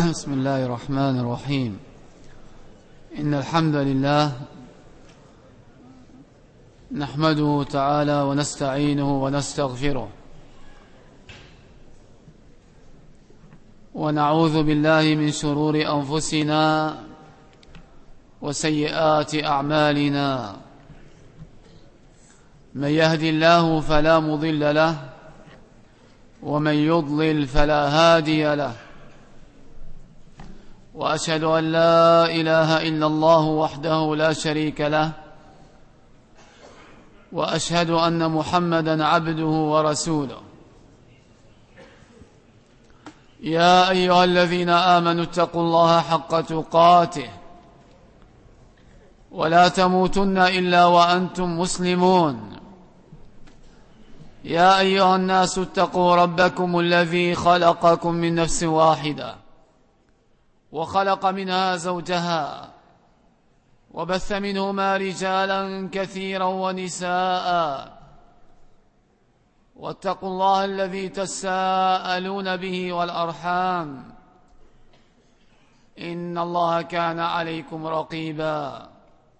بسم الله الرحمن الرحيم. إن الحمد لله نحمده تعالى ونستعينه ونستغفره، ونعوذ بالله من شرور أنفسنا وسيئات أعمالنا. من يهد الله فلا مضل له، ومن يضلل فلا هادي له. وأشهد أن لا إله إلا الله وحده لا شريك له، وأشهد أن محمدا عبده ورسوله. يا أيها الذين آمنوا اتقوا الله حق تقاته، ولا تموتن إلا وأنتم مسلمون. يا أيها الناس اتقوا ربكم الذي خلقكم من نفس واحدة، وخلق منها زوجها، وبث منهما رجالا كثيرا ونساء. واتقوا الله الذي تساءلون به والأرحام، إن الله كان عليكم رقيبا.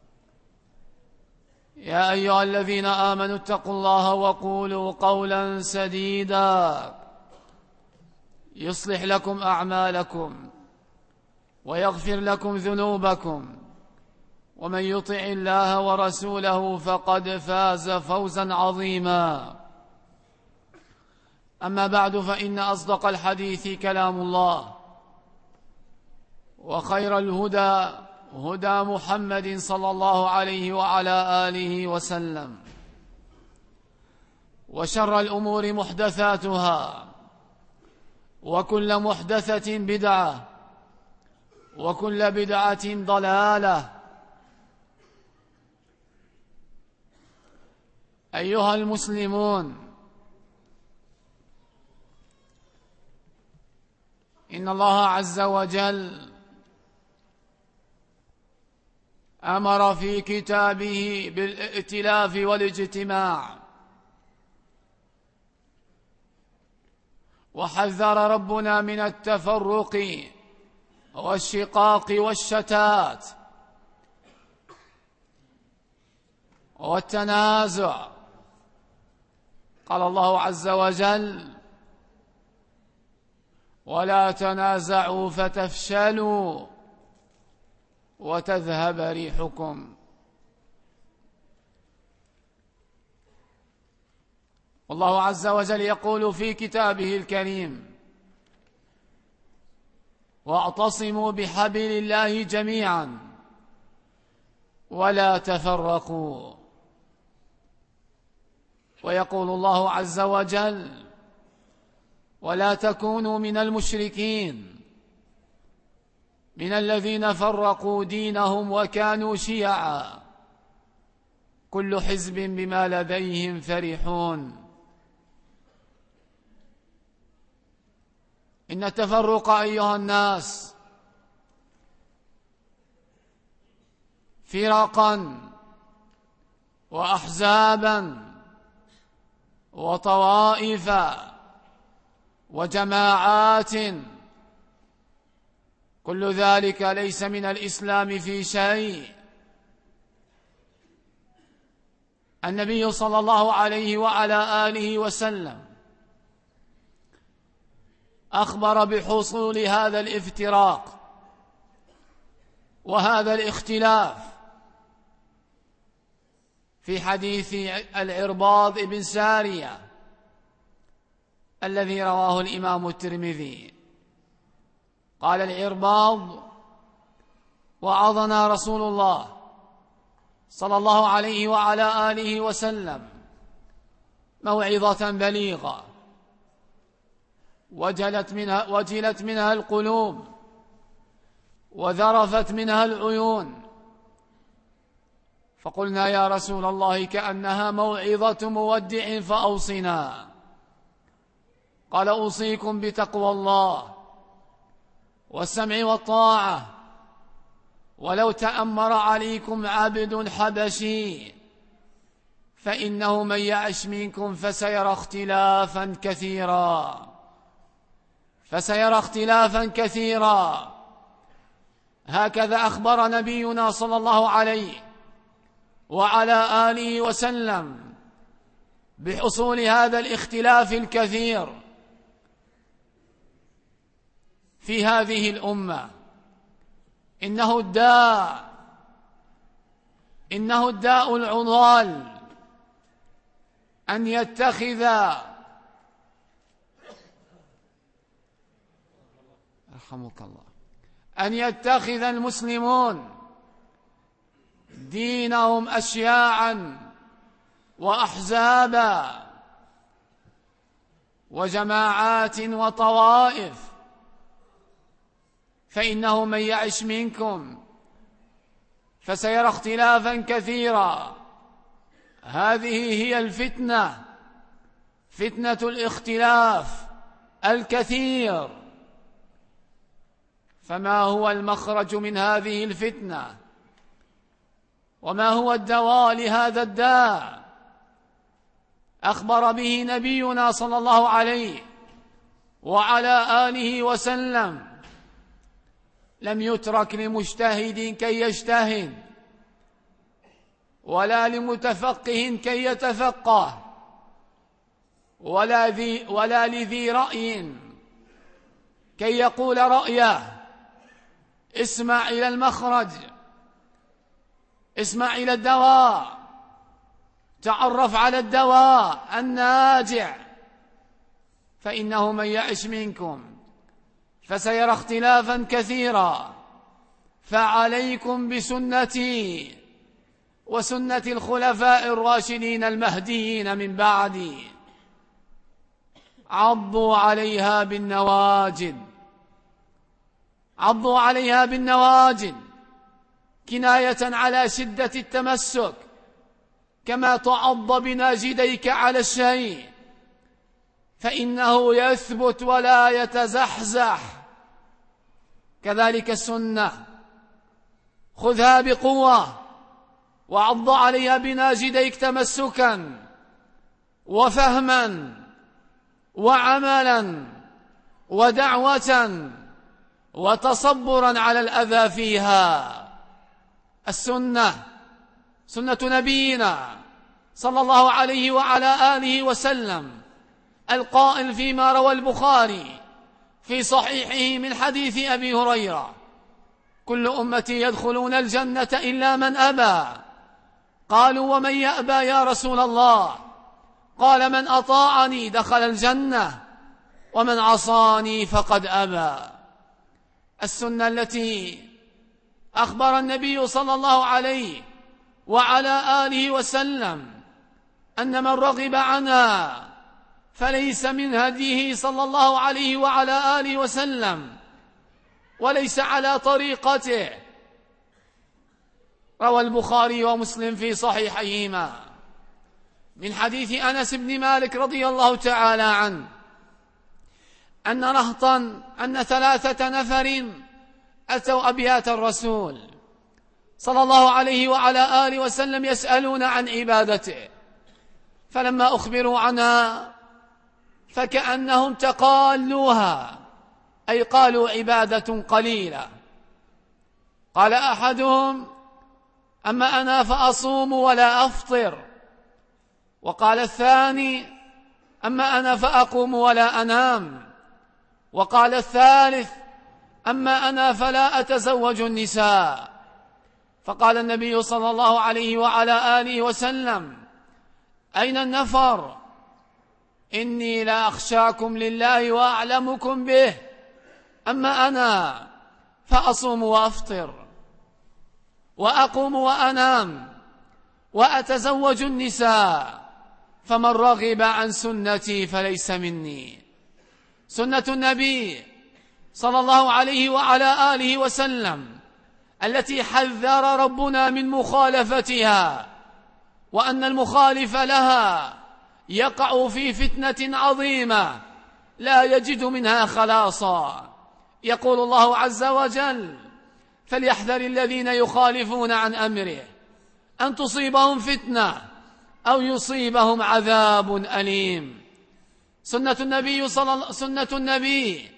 يا أيها الذين آمنوا اتقوا الله وقولوا قولا سديدا يصلح لكم أعمالكم ويغفر لكم ذنوبكم، ومن يطع الله ورسوله فقد فاز فوزا عظيما. أما بعد، فإن أصدق الحديث كلام الله، وخير الهدى هدى محمد صلى الله عليه وعلى آله وسلم، وشر الأمور محدثاتها، وكل محدثة بدعة، وكل بدعة ضلالة. أيها المسلمون، إن الله عز وجل أمر في كتابه بالائتلاف والاجتماع، وحذر ربنا من التفرق والشقاق والشتات والتنازع. قال الله عز وجل: ولا تنازعوا فتفشلوا وتذهب ريحكم. والله عز وجل يقول في كتابه الكريم: واعتصموا بحبل الله جميعا ولا تفرقوا. ويقول الله عز وجل: ولا تكونوا من المشركين من الذين فرقوا دينهم وكانوا شيعا كل حزب بما لديهم فرحون. إن التفرق أيها الناس فرقا وأحزابا وطوائف وجماعات، كل ذلك ليس من الإسلام في شيء. النبي صلى الله عليه وعلى آله وسلم أخبر بحصول هذا الافتراق وهذا الاختلاف في حديث العرباض بن سارية الذي رواه الإمام الترمذي. قال العرباض: وعظنا رسول الله صلى الله عليه وعلى آله وسلم موعظة بليغة، وجلت منها القلوب، وذرفت منها العيون. فقلنا: يا رسول الله، كأنها موعظة مودع، فأوصنا. قال: أوصيكم بتقوى الله والسمع والطاعة، ولو تأمر عليكم عبد حبشي، فإنه من يعش منكم فسيرى اختلافا كثيرا، فسيرى اختلافا كثيرا. هكذا أخبر نبينا صلى الله عليه وعلى آله وسلم بحصول هذا الاختلاف الكثير في هذه الأمة. إنه الداء العضال أن يتخذ المسلمون دينهم أشياعا وأحزابا وجماعات وطوائف، فإنه من يعش منكم فسيرى اختلافا كثيرا. هذه هي الفتنة، فتنة الاختلاف الكثير. فما هو المخرج من هذه الفتنة؟ وما هو الدواء لهذا الداء؟ أخبر به نبينا صلى الله عليه وعلى آله وسلم: لم يترك لمجتهد كي يجتهد، ولا لمتفقه كي يتفقه، ولا لذي رأي كي يقول رأيه. اسمع إلى المخرج، اسمع إلى الدواء، تعرف على الدواء الناجع. فإنه من يعش منكم فسيرى اختلافا كثيرا، فعليكم بسنتي وسنة الخلفاء الراشدين المهديين من بعدي، عضوا عليها بالنواجذ، كناية على شدة التمسك، كما تعض بناجذيك على الشيء، فإنه يثبت ولا يتزحزح. كذلك السنة، خذها بقوة وعض عليها بناجذيك تمسكا وفهما وعملا ودعوة وتصبرا على الأذى فيها. السنة سنة نبينا صلى الله عليه وعلى آله وسلم، القائل فيما روى البخاري في صحيحه من حديث أبي هريرة: كل أمتي يدخلون الجنة إلا من أبى. قالوا: ومن يأبى يا رسول الله؟ قال: من أطاعني دخل الجنة، ومن عصاني فقد أبى. السنة التي أخبر النبي صلى الله عليه وعلى آله وسلم أن من رغب عنها فليس من هديه صلى الله عليه وعلى آله وسلم، وليس على طريقته. روى البخاري ومسلم في صحيحيهما من حديث أنس بن مالك رضي الله تعالى عنه أن 3 نفر أتوا أبيات الرسول صلى الله عليه وعلى آله وسلم يسألون عن عبادته، فلما أخبروا عنها فكأنهم تقالوها، أي قالوا عبادة قليلة. قال أحدهم: أما أنا فأصوم ولا أفطر. وقال الثاني: أما أنا فأقوم ولا أنام. وقال الثالث: أما أنا فلا أتزوج النساء. فقال النبي صلى الله عليه وعلى آله وسلم: أين النفر؟ إني لا أخشاكم لله وأعلمكم به. أما أنا فأصوم وأفطر وأقوم وأنام وأتزوج النساء، فمن رغب عن سنتي فليس مني. سنة النبي صلى الله عليه وعلى آله وسلم التي حذر ربنا من مخالفتها، وأن المخالف لها يقع في فتنة عظيمة لا يجد منها خلاصا. يقول الله عز وجل: فليحذر الذين يخالفون عن أمره أن تصيبهم فتنة أو يصيبهم عذاب أليم. سنة النبي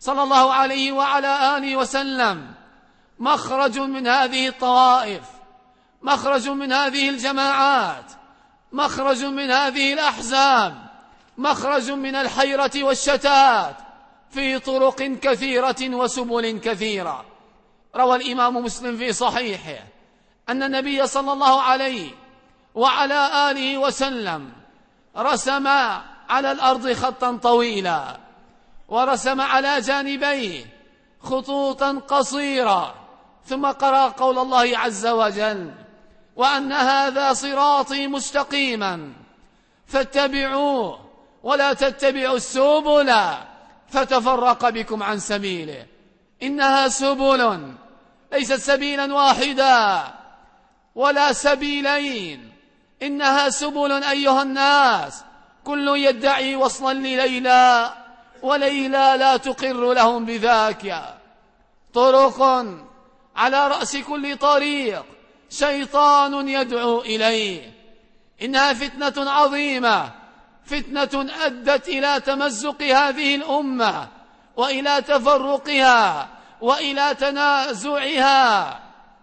صلى الله عليه وعلى آله وسلم مخرج من هذه الطوائف، مخرج من هذه الجماعات، مخرج من هذه الأحزاب، مخرج من الحيرة والشتات في طرق كثيرة وسبل كثيرة. روى الإمام مسلم في صحيحه أن النبي صلى الله عليه وعلى آله وسلم رسم على الأرض خطا طويلا، ورسم على جانبيه خطوطا قصيرة، ثم قرأ قول الله عز وجل: وأن هذا صراطي مستقيما فاتبعوه ولا تتبعوا السبل فتفرق بكم عن سبيله. إنها سبل، ليست سبيلا واحدا ولا سبيلين، إنها سبل أيها الناس، كل يدعي وصلا لليلى وليلى لا تقر لهم بذاك. طرق على رأس كل طريق شيطان يدعو إليه. إنها فتنة عظيمة، فتنة أدت إلى تمزق هذه الأمة وإلى تفرقها وإلى تنازعها.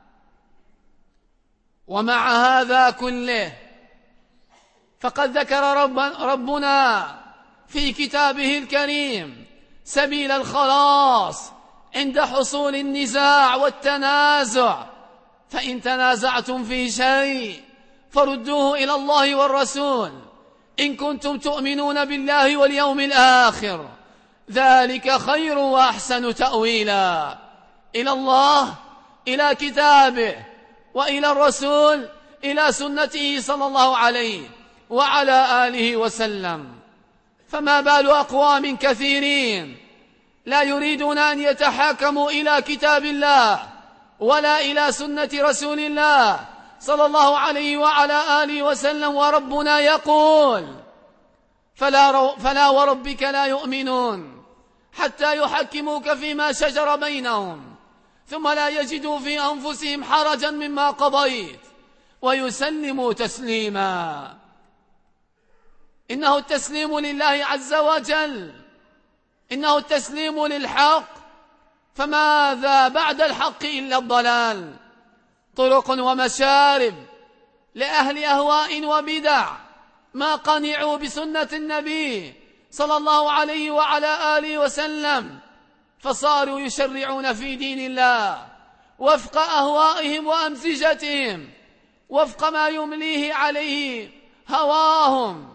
ومع هذا كله فقد ذكر ربنا في كتابه الكريم سبيل الخلاص عند حصول النزاع والتنازع. فإن تنازعتم في شيء فردوه إلى الله والرسول إن كنتم تؤمنون بالله واليوم الآخر، ذلك خير وأحسن تأويلا. إلى الله، إلى كتابه، وإلى الرسول، إلى سنته صلى الله عليه وعلى آله وسلم. فما بال أقوام كثيرين لا يريدون أن يتحاكموا إلى كتاب الله ولا إلى سنة رسول الله صلى الله عليه وعلى آله وسلم، وربنا يقول: فلا وربك لا يؤمنون حتى يحكموك فيما شجر بينهم ثم لا يجدوا في أنفسهم حرجا مما قضيت ويسلموا تسليما. إنه التسليم لله عز وجل، إنه التسليم للحق، فماذا بعد الحق إلا الضلال؟ طرق ومشارب لأهل أهواء وبدع ما قنعوا بسنة النبي صلى الله عليه وعلى آله وسلم، فصاروا يشرعون في دين الله وفق أهوائهم وأمزجتهم، وفق ما يمليه عليه هواهم،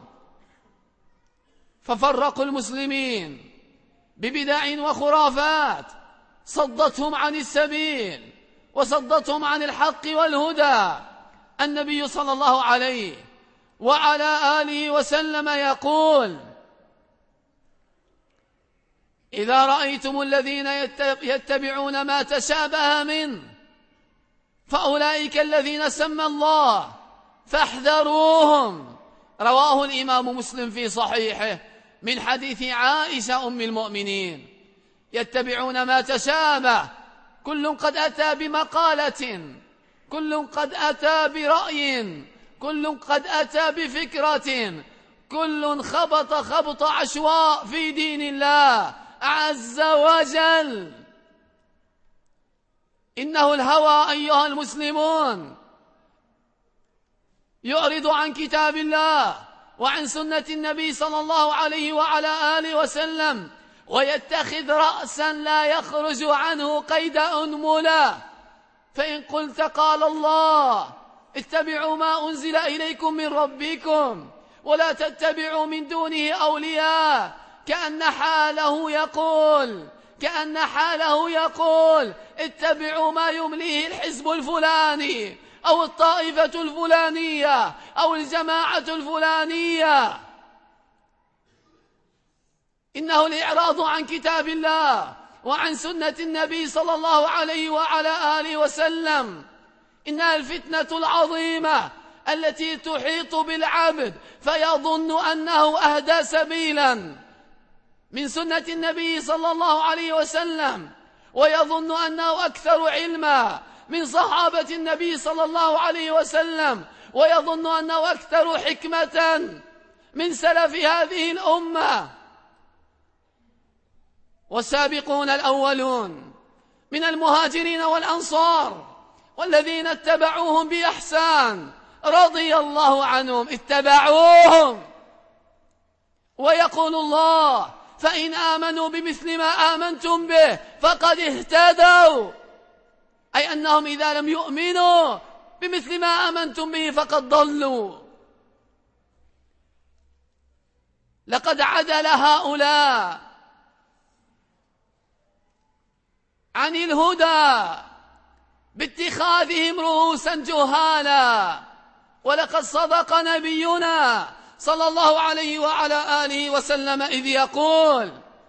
ففرقوا المسلمين ببدع وخرافات صدتهم عن السبيل وصدتهم عن الحق والهدى. النبي صلى الله عليه وعلى آله وسلم يقول: إذا رأيتم الذين يتبعون ما تشابه منه فأولئك الذين سمى الله فاحذروهم. رواه الإمام مسلم في صحيحه من حديث عائشة أم المؤمنين. يتبعون ما تشابه، كل قد أتى بمقالة، كل قد أتى برأي، كل قد أتى بفكرة، كل خبط خبط عشواء في دين الله عز وجل. إنه الهوى أيها المسلمون يعرض عن كتاب الله وعن سنة النبي صلى الله عليه وعلى آله وسلم، ويتخذ رأسا لا يخرج عنه قيد أنملة. فإن قلت قال الله اتبعوا ما أنزل إليكم من ربكم ولا تتبعوا من دونه أولياء، كأن حاله يقول اتبعوا ما يمليه الحزب الفلاني أو الطائفة الفلانية أو الجماعة الفلانية. إنه الإعراض عن كتاب الله وعن سنة النبي صلى الله عليه وعلى آله وسلم. إنها الفتنة العظيمة التي تحيط بالعبد فيظن أنه أهدى سبيلا من سنة النبي صلى الله عليه وسلم، ويظن أنه أكثر علما من صحابة النبي صلى الله عليه وسلم، ويظن أنه أكثر حكمة من سلف هذه الأمة. والسابقون الأولون من المهاجرين والأنصار والذين اتبعوهم بإحسان رضي الله عنهم، اتبعوهم. ويقول الله: فإن آمنوا بمثل ما آمنتم به فقد اهتدوا، أي أنهم إذا لم يؤمنوا بمثل ما آمنتم به فقد ضلوا. لقد عدل هؤلاء عن الهدى باتخاذهم رؤوسا جهالا، ولقد صدق نبينا صلى الله عليه وعلى آله وسلم إذ يقول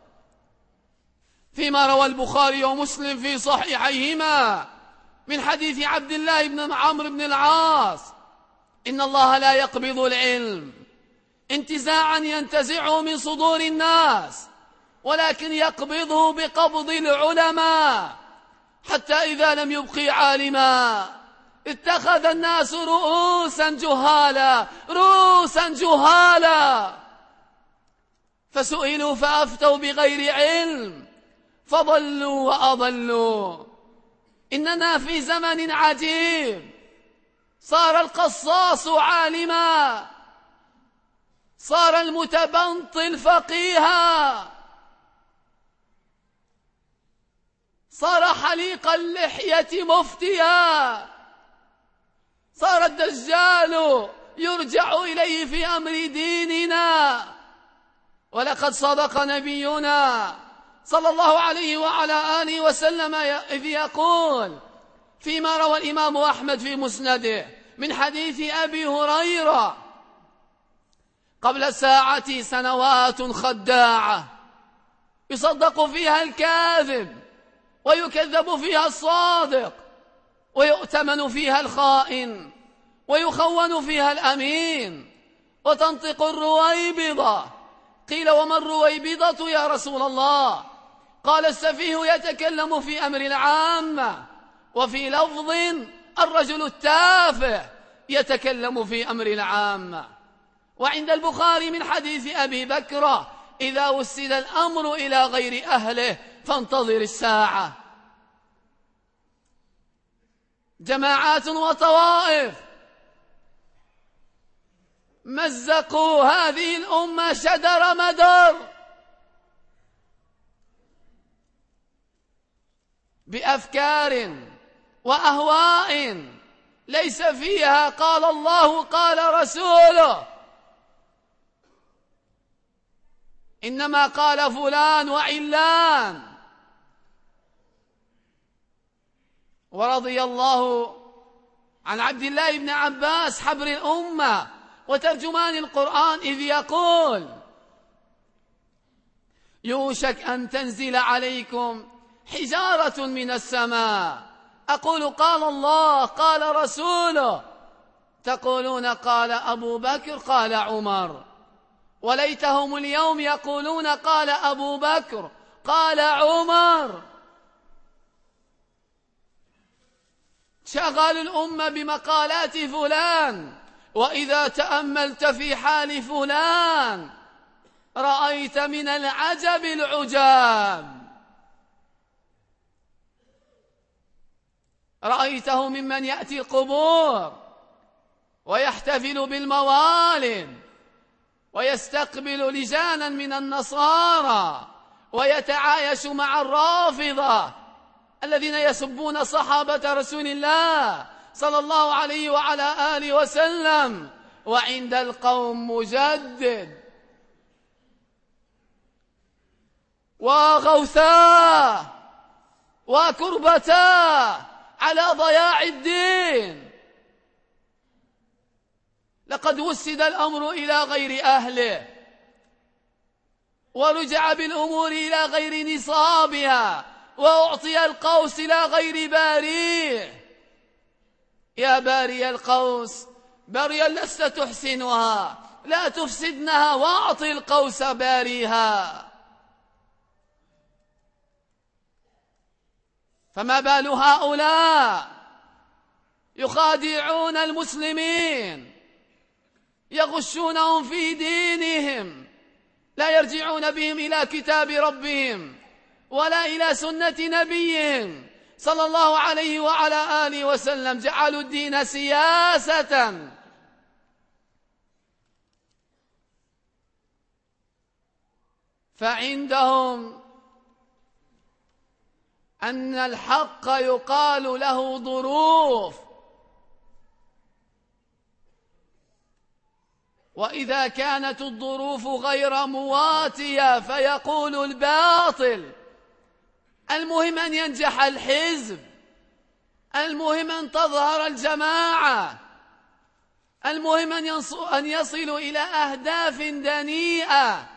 فيما روى البخاري ومسلم في صحيحيهما من حديث عبد الله بن عمرو بن العاص: إن الله لا يقبض العلم انتزاعا ينتزعه من صدور الناس، ولكن يقبضه بقبض العلماء، حتى إذا لم يبقي عالما اتخذ الناس رؤوسا جهالا فسئلوا فأفتوا بغير علم فضلوا وأضلوا. إننا في زمن عجيب، صار القصاص عالما، صار المتبنطل فقيها، صار حليق اللحية مفتيا، صار الدجال يرجع إليه في أمر ديننا. ولقد صدق نبينا صلى الله عليه وعلى آله وسلم إذ يقول فيما روى الإمام أحمد في مسنده من حديث أبي هريرة: قبل ساعة سنوات خداعة يصدق فيها الكاذب ويكذب فيها الصادق ويؤتمن فيها الخائن ويخون فيها الأمين وتنطق الرويبضة. قيل: وما الرويبضة يا رسول الله؟ قال: السفيه يتكلم في أمر العامة. وفي لفظ: الرجل التافه يتكلم في أمر العامة. وعند البخاري من حديث أبي بكر: إذا وسد الأمر إلى غير أهله فانتظر الساعة. جماعات وطوائف مزقوا هذه الأمة شدر مدر بأفكار وأهواء ليس فيها قال الله قال رسوله، إنما قال فلان وعلان. ورضي الله عن عبد الله بن عباس حبر الأمة وترجمان القرآن إذ يقول: يوشك أن تنزل عليكم حجارة من السماء، أقول قال الله قال رسوله، تقولون قال أبو بكر قال عمر، وليتهم اليوم يقولون قال أبو بكر قال عمر. شغل الأمة بمقالات فلان، وإذا تأملت في حال فلان رأيت من العجب العجاب. رأيته ممن يأتي القبور ويحتفل بالموالد ويستقبل لجانا من النصارى ويتعايش مع الرافضة الذين يسبون صحابة رسول الله صلى الله عليه وعلى آله وسلم، وعند القوم مجدد وغوثاء وكربتاء على ضياع الدين. لقد وسد الأمر إلى غير أهله ورجع بالأمور إلى غير نصابها وأعطي القوس إلى غير باريه. يا باري القوس بريا لست تحسنها، لا تفسدنها واعط القوس باريها. فما بال هؤلاء يخادعون المسلمين، يغشونهم في دينهم، لا يرجعون بهم إلى كتاب ربهم ولا إلى سنة نبيهم صلى الله عليه وعلى آله وسلم. جعلوا الدين سياسة. فعندهم أن الحق يقال له ظروف، وإذا كانت الظروف غير مواتية فيقول الباطل. المهم أن ينجح الحزب، المهم أن تظهر الجماعة، المهم أن يصلوا إلى أهداف دنيئة.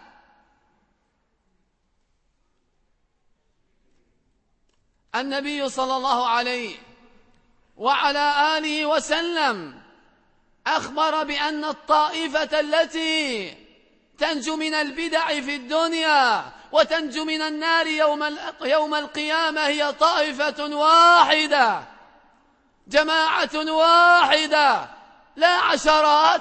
النبي صلى الله عليه وعلى آله وسلم أخبر بأن الطائفة التي تنجو من البدع في الدنيا وتنجو من النار يوم القيامة هي طائفة واحدة، جماعة واحدة، لا عشرات.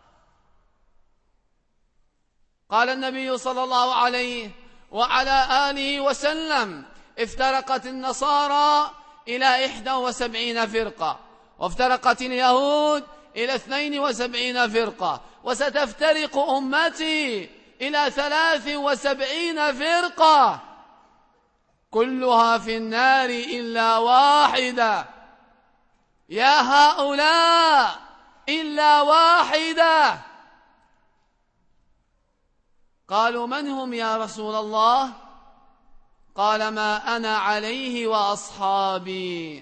قال النبي صلى الله عليه وعلى آله وسلم: افترقت النصارى إلى 71 فرقة، وافترقت اليهود إلى 72 فرقة، وستفترق أمتي إلى 73 فرقة، كلها في النار إلا واحدة. يا هؤلاء إلا واحدة. قالوا: من هم يا رسول الله؟ قال: ما أنا عليه وأصحابي.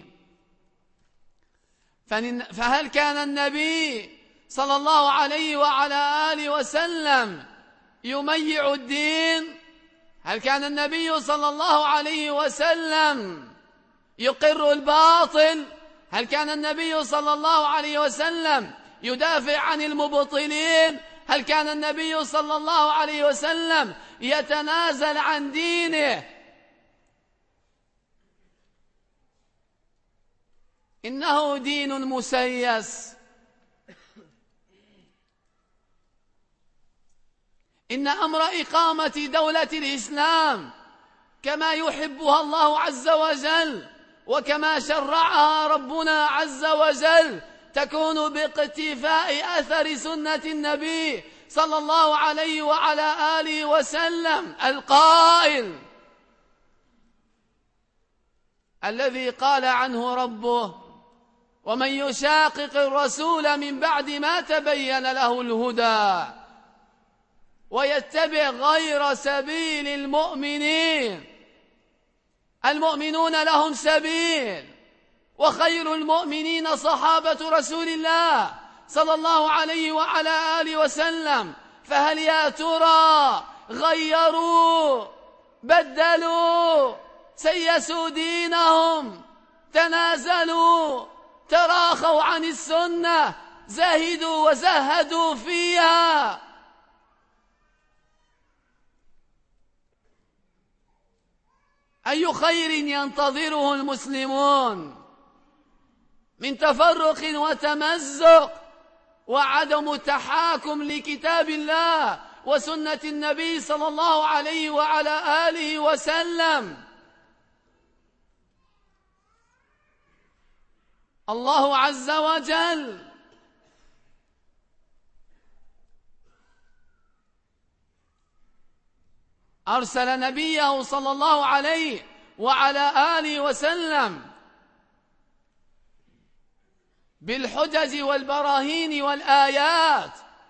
فهل كان النبي صلى الله عليه وعلى آله وسلم يميع الدين؟ هل كان النبي صلى الله عليه وسلم يقر الباطل؟ هل كان النبي صلى الله عليه وسلم يدافع عن المبطلين؟ هل كان النبي صلى الله عليه وسلم يتنازل عن دينه؟ إنه دين مسيس. إن أمر إقامة دولة الإسلام كما يحبها الله عز وجل وكما شرعها ربنا عز وجل تكون باقتفاء أثر سنة النبي صلى الله عليه وعلى آله وسلم القائل الذي قال عنه ربه: ومن يشاقق الرسول من بعد ما تبين له الهدى ويتبع غير سبيل المؤمنين. المؤمنون لهم سبيل، وخير المؤمنين صحابة رسول الله صلى الله عليه وعلى آله وسلم. فهل يا ترى غيروا، بدلوا، سيسوا دينهم، تنازلوا، تراخوا عن السنة، زهدوا وزهدوا فيها؟ أي خير ينتظره المسلمون من تفرق وتمزق وعدم تحاكم لكتاب الله وسنة النبي صلى الله عليه وعلى آله وسلم؟ الله عز وجل أرسل نبيه صلى الله عليه وعلى آله وسلم بالحجج والبراهين والآيات.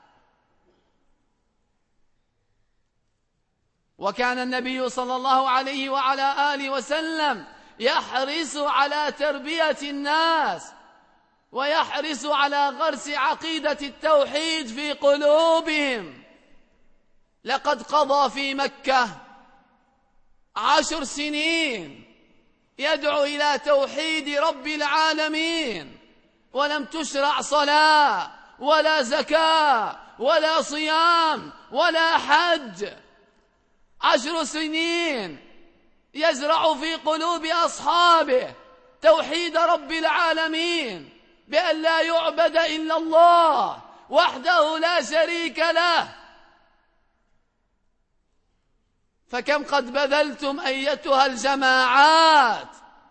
وكان النبي صلى الله عليه وعلى آله وسلم يحرص على تربية الناس ويحرص على غرس عقيدة التوحيد في قلوبهم. لقد قضى في مكة 10 سنين يدعو إلى توحيد رب العالمين، ولم تشرع صلاة ولا زكاة ولا صيام ولا حج. 10 سنين يزرع في قلوب أصحابه توحيد رب العالمين، بأن لا يعبد إلا الله وحده لا شريك له. فكم قد بذلتم أيتها الجماعات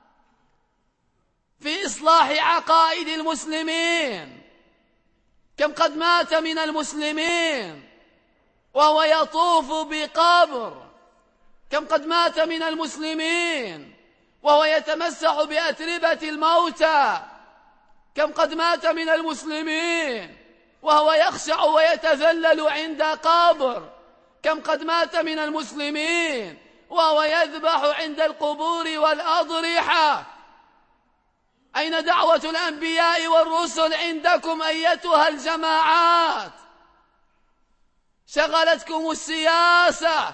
في إصلاح عقائد المسلمين. كم قد مات من المسلمين وهو يطوف بقبر. كم قد مات من المسلمين وهو يتمسح بأتربة الموتى. كم قد مات من المسلمين وهو يخشع ويتذلل عند قبر. كم قد مات من المسلمين وهو يذبح عند القبور والأضرحة. أين دعوة الأنبياء والرسل عندكم أيتها الجماعات؟ شغلتكم السياسة،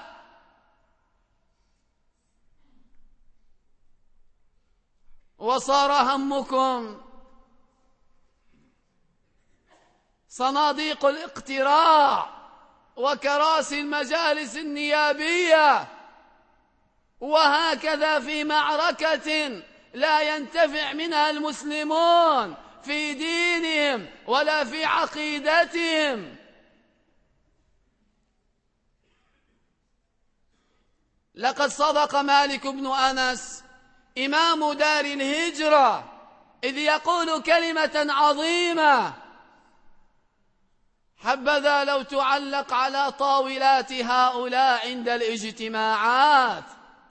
وصار همكم صناديق الاقتراع وكراسي المجالس النيابية. وهكذا في معركة لا ينتفع منها المسلمون في دينهم ولا في عقيدتهم. لقد صدق مالك بن أنس إمام دار الهجرة إذ يقول كلمة عظيمة: حبذا لو تعلق على طاولات هؤلاء عند الاجتماعات.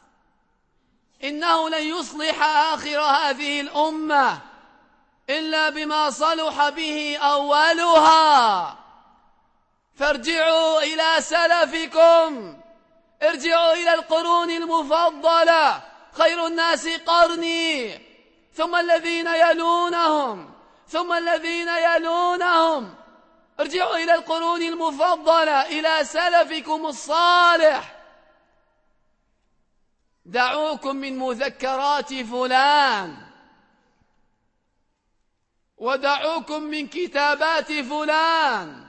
إنه لن يصلح آخر هذه الأمة إلا بما صلح به أولها. فارجعوا إلى سلفكم، ارجعوا إلى القرون المفضلة. خير الناس قرني، ثم الذين يلونهم، ثم الذين يلونهم. ارجعوا إلى القرون المفضلة، إلى سلفكم الصالح. دعوكم من مذكرات فلان، ودعوكم من كتابات فلان،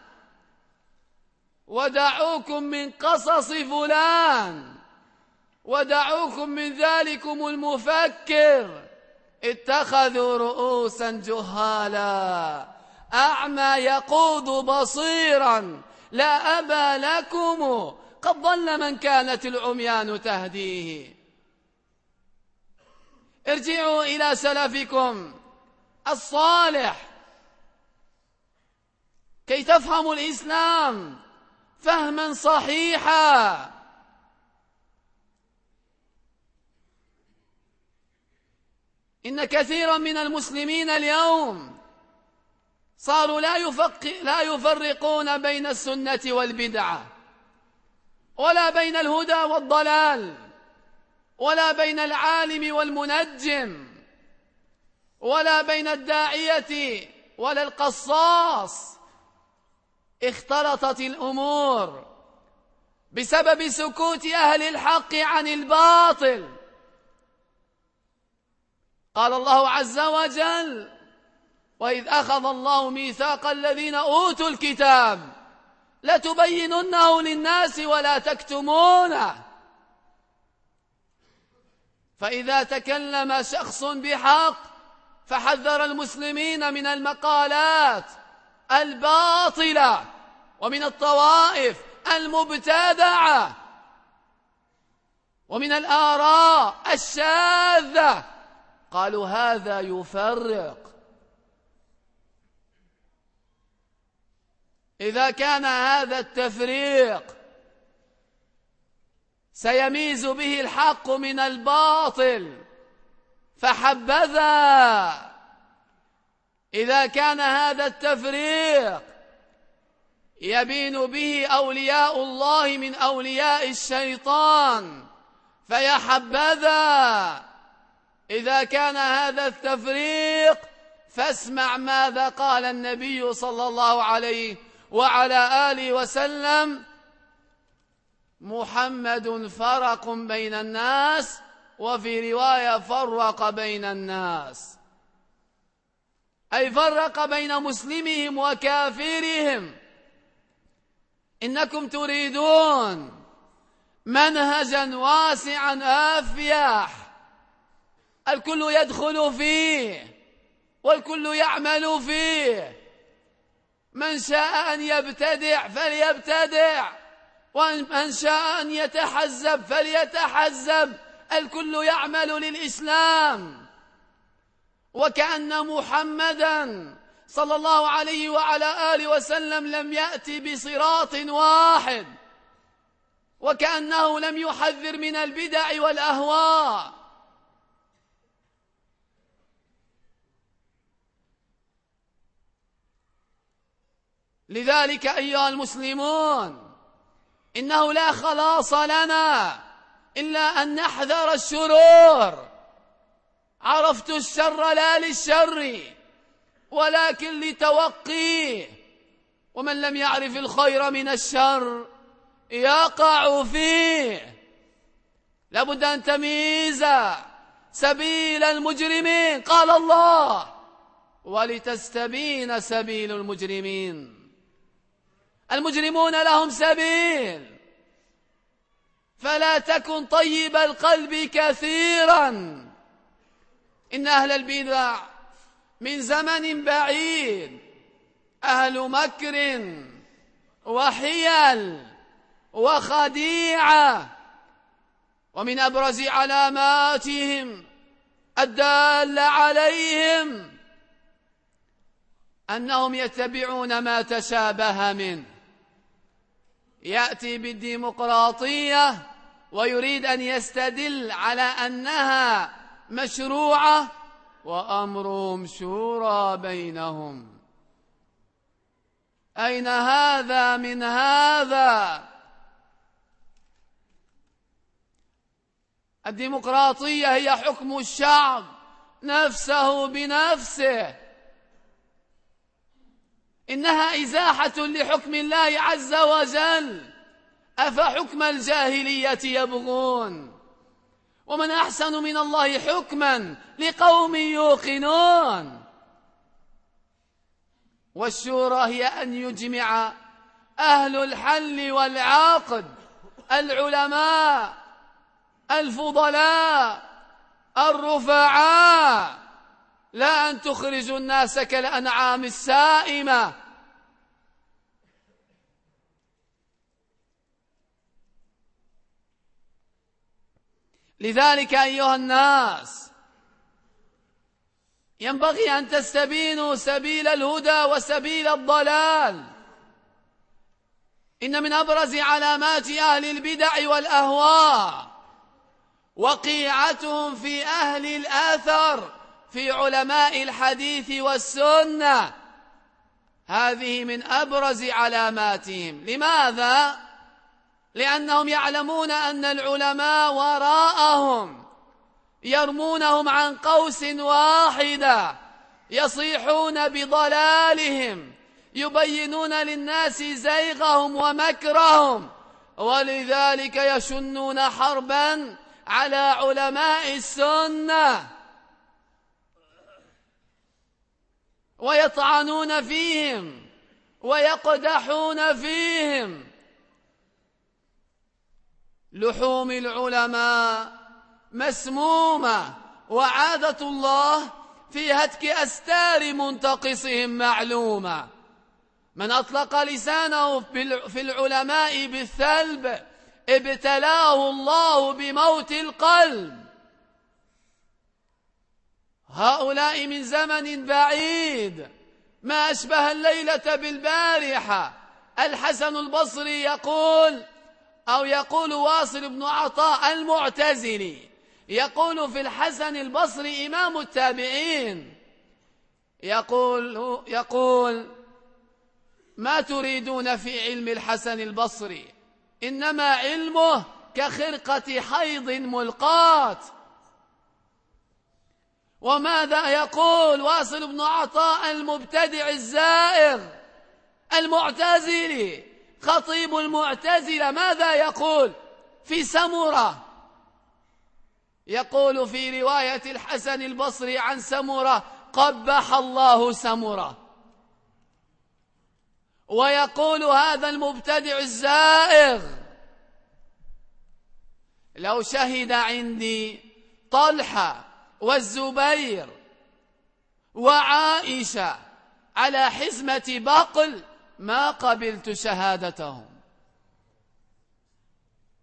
ودعوكم من قصص فلان، ودعوكم من ذلكم المفكر. اتخذوا رؤوسا جهالا، أعمى يقود بصيرا، لا أبا لكم، قد ضل من كانت العميان تهديه. ارجعوا إلى سلفكم الصالح كي تفهموا الإسلام فهما صحيحا. إن كثيرا من المسلمين اليوم صاروا لا يفرقون بين السنة والبدعة، ولا بين الهدى والضلال، ولا بين العالم والمنجم، ولا بين الداعية ولا القصاص. اختلطت الأمور بسبب سكوت أهل الحق عن الباطل. قال الله عز وجل: وإذ أخذ الله ميثاق الذين أوتوا الكتاب لتبيننه للناس ولا تكتمونه. فإذا تكلم شخص بحق فحذر المسلمين من المقالات الباطلة ومن الطوائف المبتدعة ومن الآراء الشاذة. قالوا هذا يفرق. إذا كان هذا التفريق سيميز به الحق من الباطل فحبذا. إذا كان هذا التفريق يبين به أولياء الله من أولياء الشيطان فيحبذا. إذا كان هذا التفريق فاسمع ماذا قال النبي صلى الله عليه وعلى آله وسلم: محمد فرق بين الناس، وفي رواية فرق بين الناس، أي فرق بين مسلمهم وكافرهم. إنكم تريدون منهجا واسعا أفيح الكل يدخل فيه والكل يعمل فيه. من شاء أن يبتدع فليبتدع، ومن شاء أن يتحزب فليتحزب، الكل يعمل للإسلام. وكأن محمدا صلى الله عليه وعلى آله وسلم لم يأتي بصراط واحد، وكأنه لم يحذر من البدع والأهواء. لذلك أيها المسلمون، إنه لا خلاص لنا إلا أن نحذر الشرور. عرفت الشر لا للشر ولكن لتوقيه، ومن لم يعرف الخير من الشر يقع فيه. لابد أن تميز سبيل المجرمين، قال الله: ولتستبين سبيل المجرمين. المجرمون لهم سبيل، فلا تكن طيب القلب كثيرا. إن أهل البدع من زمن بعيد أهل مكر وحيل وخديعة، ومن أبرز علاماتهم الدالة عليهم أنهم يتبعون ما تشابه منه. يأتي بالديمقراطية ويريد أن يستدل على أنها مشروعة وأمرهم شورى بينهم. أين هذا من هذا؟ الديمقراطية هي حكم الشعب نفسه بنفسه، إنها إزاحة لحكم الله عز وجل. أفحكم الجاهلية يبغون ومن أحسن من الله حكما لقوم يوقنون. والشورى هي أن يجمع أهل الحل والعقد، العلماء الفضلاء الرفعاء، لا أن تخرجوا الناس كالأنعام السائمة. لذلك أيها الناس، ينبغي أن تستبينوا سبيل الهدى وسبيل الضلال. إن من أبرز علامات أهل البدع والأهواء وقيعتهم في أهل الآثر، في علماء الحديث والسنة. هذه من أبرز علاماتهم. لماذا؟ لأنهم يعلمون أن العلماء وراءهم يرمونهم عن قوس واحدة، يصيحون بضلالهم، يبينون للناس زيغهم ومكرهم، ولذلك يشنون حربا على علماء السنة ويطعنون فيهم ويقدحون فيهم. لحوم العلماء مسمومة، وعادة الله في هتك أستار منتقصهم معلومة. من أطلق لسانه في العلماء بالثلب ابتلاه الله بموت القلب. هؤلاء من زمن بعيد ما أشبه الليلة بالبارحة. الحسن البصري يقول واصل بن عطاء المعتزلي، يقول في الحسن البصري إمام التابعين، يقول: ما تريدون في علم الحسن البصري؟ إنما علمه كخرقة حيض ملقاة. وماذا يقول واصل بن عطاء المبتدع الزائغ المعتزلي، خطيب المعتزلة؟ ماذا يقول في سمرة؟ يقول في رواية الحسن البصري عن سمرة: قبح الله سمرة. ويقول هذا المبتدع الزائغ: لو شهد عندي طلحة والزبير وعائشة على حزمة بقل ما قبلت شهادتهم.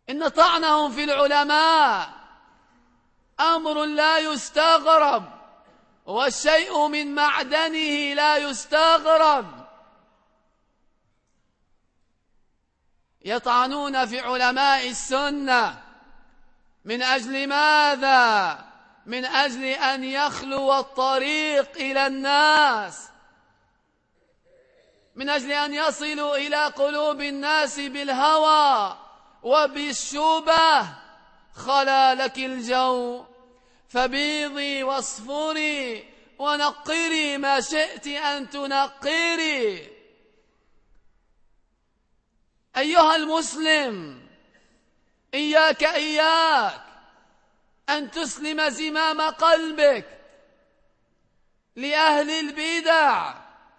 إن طعنهم في العلماء أمر لا يستغرب، والشيء من معدنه لا يستغرب. يطعنون في علماء السنة من أجل ماذا؟ من أجل أن يخلو الطريق إلى الناس، من أجل أن يصلوا إلى قلوب الناس بالهوى وبالشبه. خلا لك الجو فبيضي واصفري ونقري ما شئت أن تنقري. أيها المسلم، إياك أن تسلم زمام قلبك لأهل البدع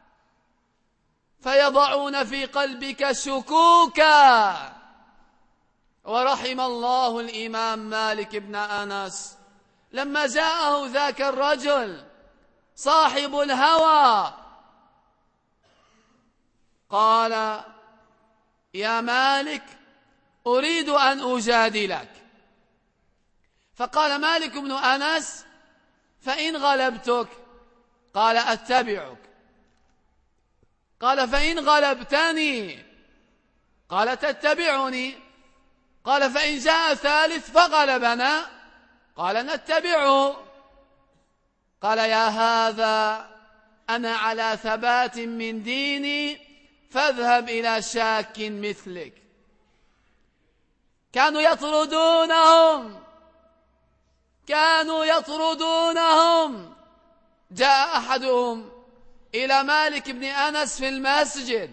فيضعون في قلبك شكوكا. ورحم الله الإمام مالك بن أنس لما جاءه ذاك الرجل صاحب الهوى قال: يا مالك، أريد أن أجادلك. فقال مالك بن أنس: فإن غلبتك؟ قال: أتبعك. قال: فإن غلبتني؟ قال: تتبعني. قال: فإن جاء ثالث فغلبنا؟ قال: نتبعه. قال: يا هذا أنا على ثبات من ديني، فاذهب إلى شاك مثلك. كانوا يطردونهم. جاء أحدهم إلى مالك بن أنس في المسجد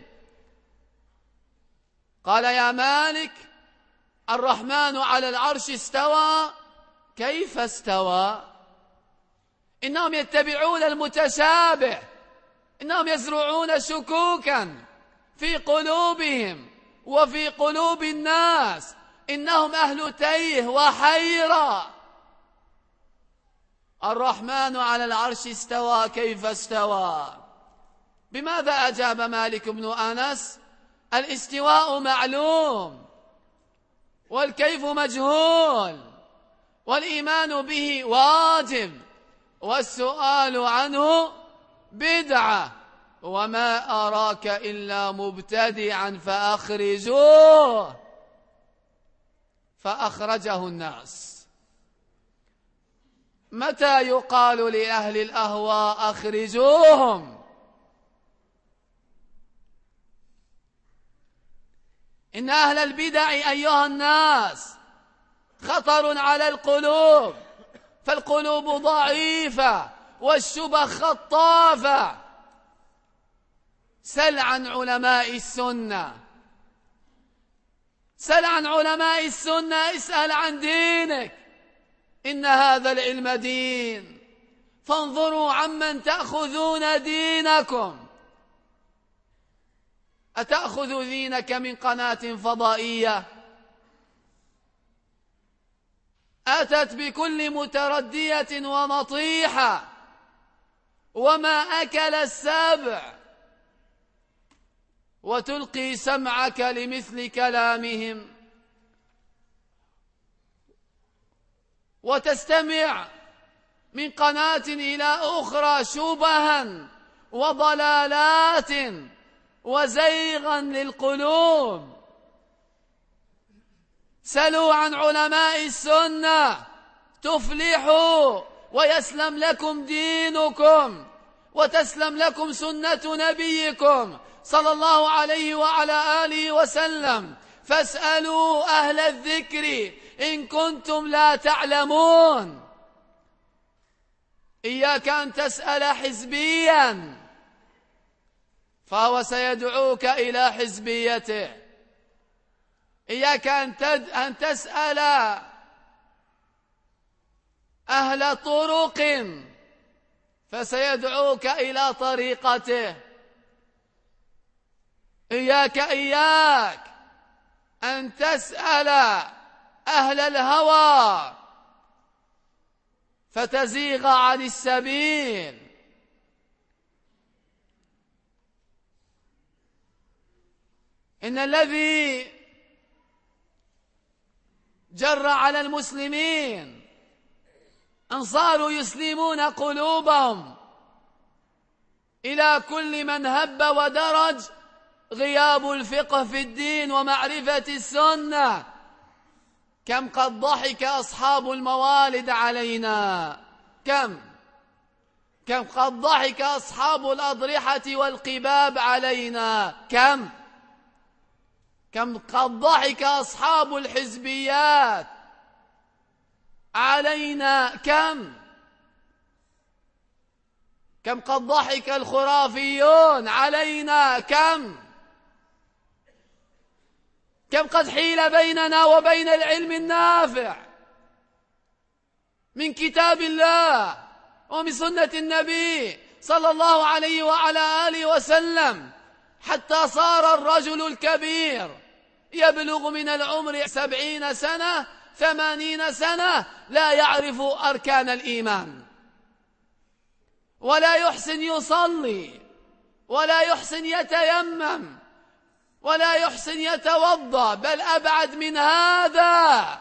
قال: يا مالك، الرحمن على العرش استوى، كيف استوى؟ إنهم يتبعون المتشابه، إنهم يزرعون شكوكا في قلوبهم وفي قلوب الناس، إنهم أهل تيه وحيرة. الرحمن على العرش استوى، كيف استوى؟ بماذا أجاب مالك بن أنس؟ الاستواء معلوم، والكيف مجهول، والإيمان به واجب، والسؤال عنه بدعة، وما أراك إلا مبتدعا فأخرجوه. فأخرجه الناس. متى يقال لأهل الأهواء أخرجوهم؟ إن أهل البدع أيها الناس خطر على القلوب، فالقلوب ضعيفة والشبه خطافة. سل عن علماء السنة، سل عن علماء السنة، اسأل عن دينك. إن هذا العلم دين، فانظروا عمن تأخذون دينكم. أتأخذ دينك من قناة فضائية أتت بكل متردية ونطيحة وما أكل السبع، وتلقي سمعك لمثل كلامهم، وتستمع من قناة إلى أخرى شبها وضلالات وزيغا للقلوب. سلوا عن علماء السنة تفلحوا ويسلم لكم دينكم وتسلم لكم سنة نبيكم صلى الله عليه وعلى آله وسلم. فاسألوا أهل الذكر إن كنتم لا تعلمون. إياك أن تسأل حزبيا فهو سيدعوك إلى حزبيته. إياك أن تسأل أهل طرق فسيدعوك إلى طريقته. إياك أن تسأل أهل الهوى فتزيغ عن السبيل. إن الذي جر على المسلمين أن صاروا يسلمون قلوبهم إلى كل من هب ودرج غياب الفقه في الدين ومعرفة السنة. كم قد ضحك أصحاب الموالد علينا، كم قد ضحك أصحاب الأضرحة والقباب علينا، كم قد ضحك أصحاب الحزبيات علينا، كم قد ضحك الخرافيون علينا، كم قد حيل بيننا وبين العلم النافع من كتاب الله ومن سنة النبي صلى الله عليه وعلى آله وسلم، حتى صار الرجل الكبير يبلغ من العمر 70 سنة 80 سنة لا يعرف أركان الإيمان، ولا يحسن يصلي، ولا يحسن يتيمم، ولا يحسن يتوضأ، بل أبعد من هذا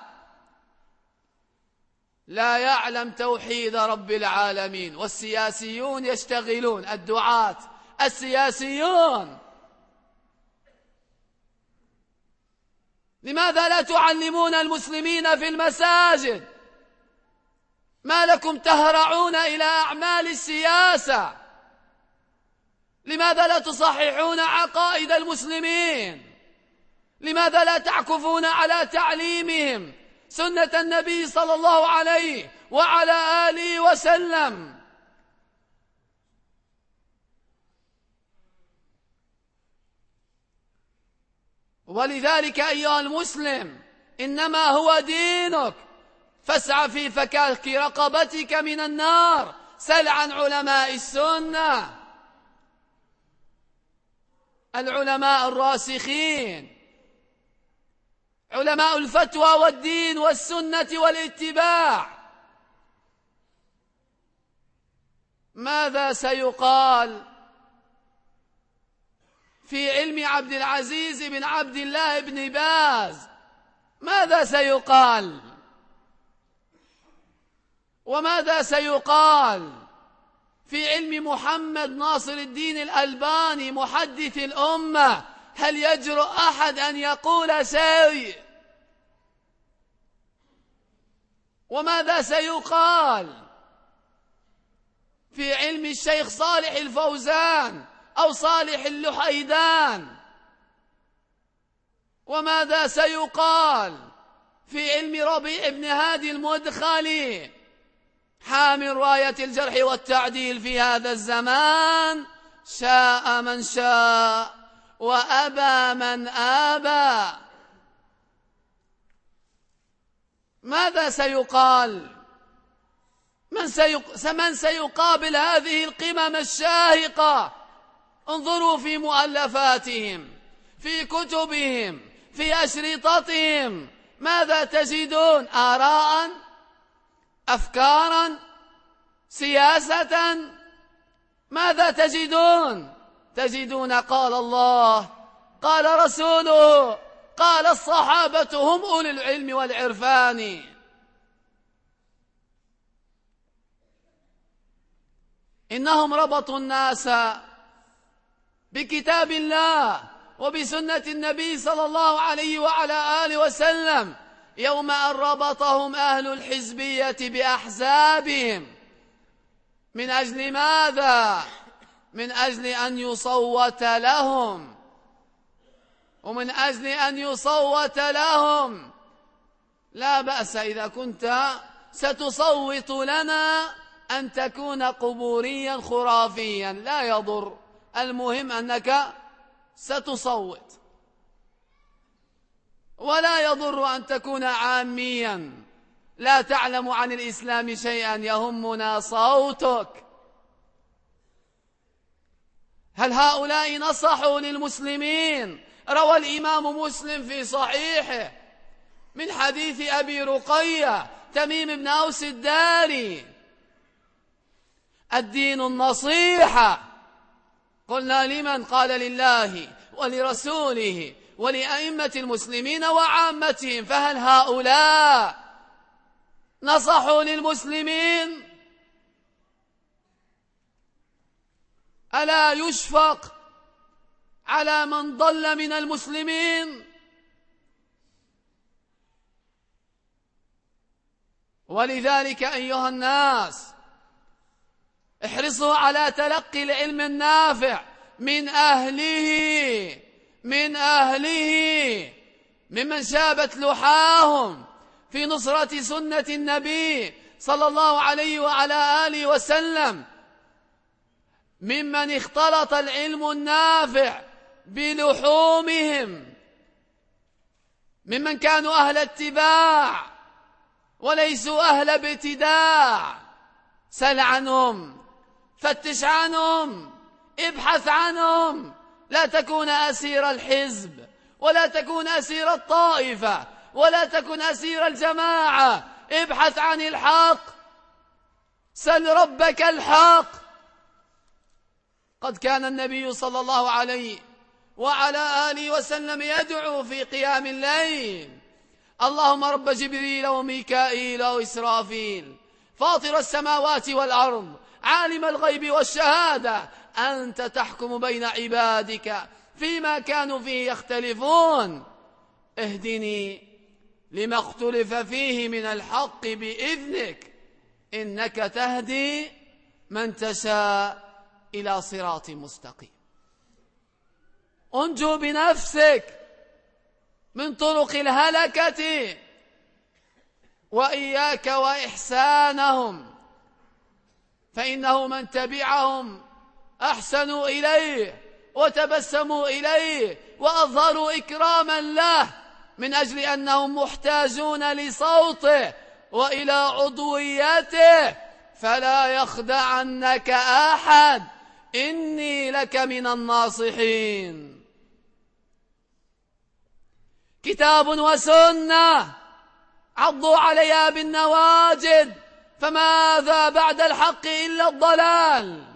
لا يعلم توحيد رب العالمين. والسياسيون يشتغلون، الدعاة السياسيون، لماذا لا تعلمون المسلمين في المساجد؟ ما لكم تهرعون إلى أعمال السياسة؟ لماذا لا تصححون عقائد المسلمين؟ لماذا لا تعكفون على تعليمهم سنة النبي صلى الله عليه وعلى آله وسلم؟ ولذلك أيها المسلم، إنما هو دينك، فاسع في فكاك رقبتك من النار. سل عن علماء السنة، العلماء الراسخين، علماء الفتوى والدين والسنة والاتباع. ماذا سيقال في علم عبد العزيز بن عبد الله بن باز؟ ماذا سيقال؟ وماذا سيقال في علم محمد ناصر الدين الألباني محدث الأمة؟ هل يجرؤ أحد أن يقول شيء؟ وماذا سيقال في علم الشيخ صالح الفوزان أو صالح اللحيدان؟ وماذا سيقال في علم ربيع بن هادي المدخلي حامل راية الجرح والتعديل في هذا الزمان؟ شاء من شاء وأبى من آبى. ماذا سيقال؟ من سيقابل هذه القمم الشاهقة؟ انظروا في مؤلفاتهم، في كتبهم، في أشرطتهم، ماذا تجدون؟ آراء، أفكارا، سياسة، ماذا تجدون؟ تجدون قال الله، قال رسوله، قال الصحابة هم أولي العلم والعرفان. إنهم ربطوا الناس بكتاب الله وبسنة النبي صلى الله عليه وعلى آله وسلم يوم أن ربطهم أهل الحزبية بأحزابهم. من أجل ماذا؟ من أجل أن يصوت لهم، ومن أجل أن يصوت لهم. لا بأس إذا كنت ستصوت لنا أن تكون قبوريا خرافيا، لا يضر، المهم أنك ستصوت. ولا يضر أن تكون عاميا لا تعلم عن الإسلام شيئا، يهمنا صوتك. هل هؤلاء نصحوا للمسلمين؟ روى الإمام مسلم في صحيحه من حديث أبي رقية تميم بن أوس الداري: الدين النصيحة. قلنا لمن؟ قال لله ولرسوله ولأئمة المسلمين وعامتهم. فهل هؤلاء نصحوا للمسلمين؟ ألا يشفق على من ضل من المسلمين؟ ولذلك أيها الناس احرصوا على تلقي العلم النافع من أهله ممن شابت لحاهم في نصرة سنة النبي صلى الله عليه وعلى آله وسلم، ممن اختلط العلم النافع بلحومهم، ممن كانوا أهل اتباع وليسوا أهل ابتداع. سل عنهم، فتش عنهم، ابحث عنهم. لا تكون أسير الحزب، ولا تكون أسير الطائفة، ولا تكن أسير الجماعة. ابحث عن الحق، سل ربك الحق. قد كان النبي صلى الله عليه وعلى آله وسلم يدعو في قيام الليل: اللهم رب جبريل وميكائيل وإسرافيل فاطر السماوات والأرض عالم الغيب والشهادة أنت تحكم بين عبادك فيما كانوا فيه يختلفون اهدني لما اختلف فيه من الحق بإذنك إنك تهدي من تشاء إلى صراط مستقيم. انجو بنفسك من طرق الهلكة وإياك وإحسانهم، فإنه من تبعهم أحسنوا إليه وتبسموا إليه وأظهروا إكراما له من أجل أنهم محتاجون لصوته وإلى عضويته. فلا يخدعنك أحد، إني لك من الناصحين. كتاب وسنة عضوا عليها بالنواجذ، فماذا بعد الحق إلا الضلال.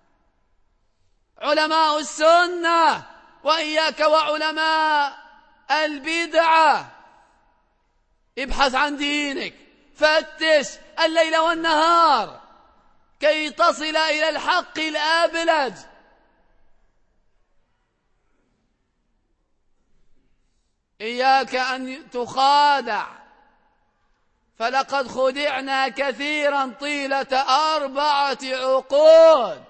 علماء السنة وإياك وعلماء البدعة. ابحث عن دينك، فتش الليل والنهار كي تصل إلى الحق الأبلج. إياك أن تخادع، فلقد خدعنا كثيرا طيلة 4 عقود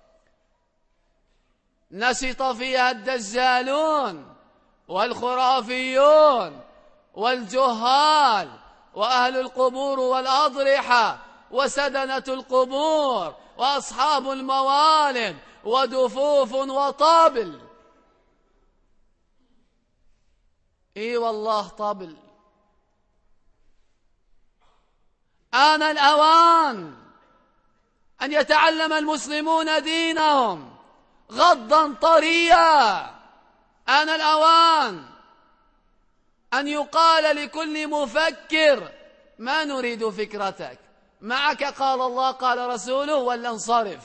نشط فيها الدجالون والخرافيون والجهال وأهل القبور والأضرحة وسدنة القبور وأصحاب الموالد ودفوف وطبل. إي والله طبل. آن الأوان أن يتعلم المسلمون دينهم غضا طريا. آن الأوان أن يقال لكل مفكر: ما نريد فكرتك، معك قال الله قال رسوله ولا انصرف.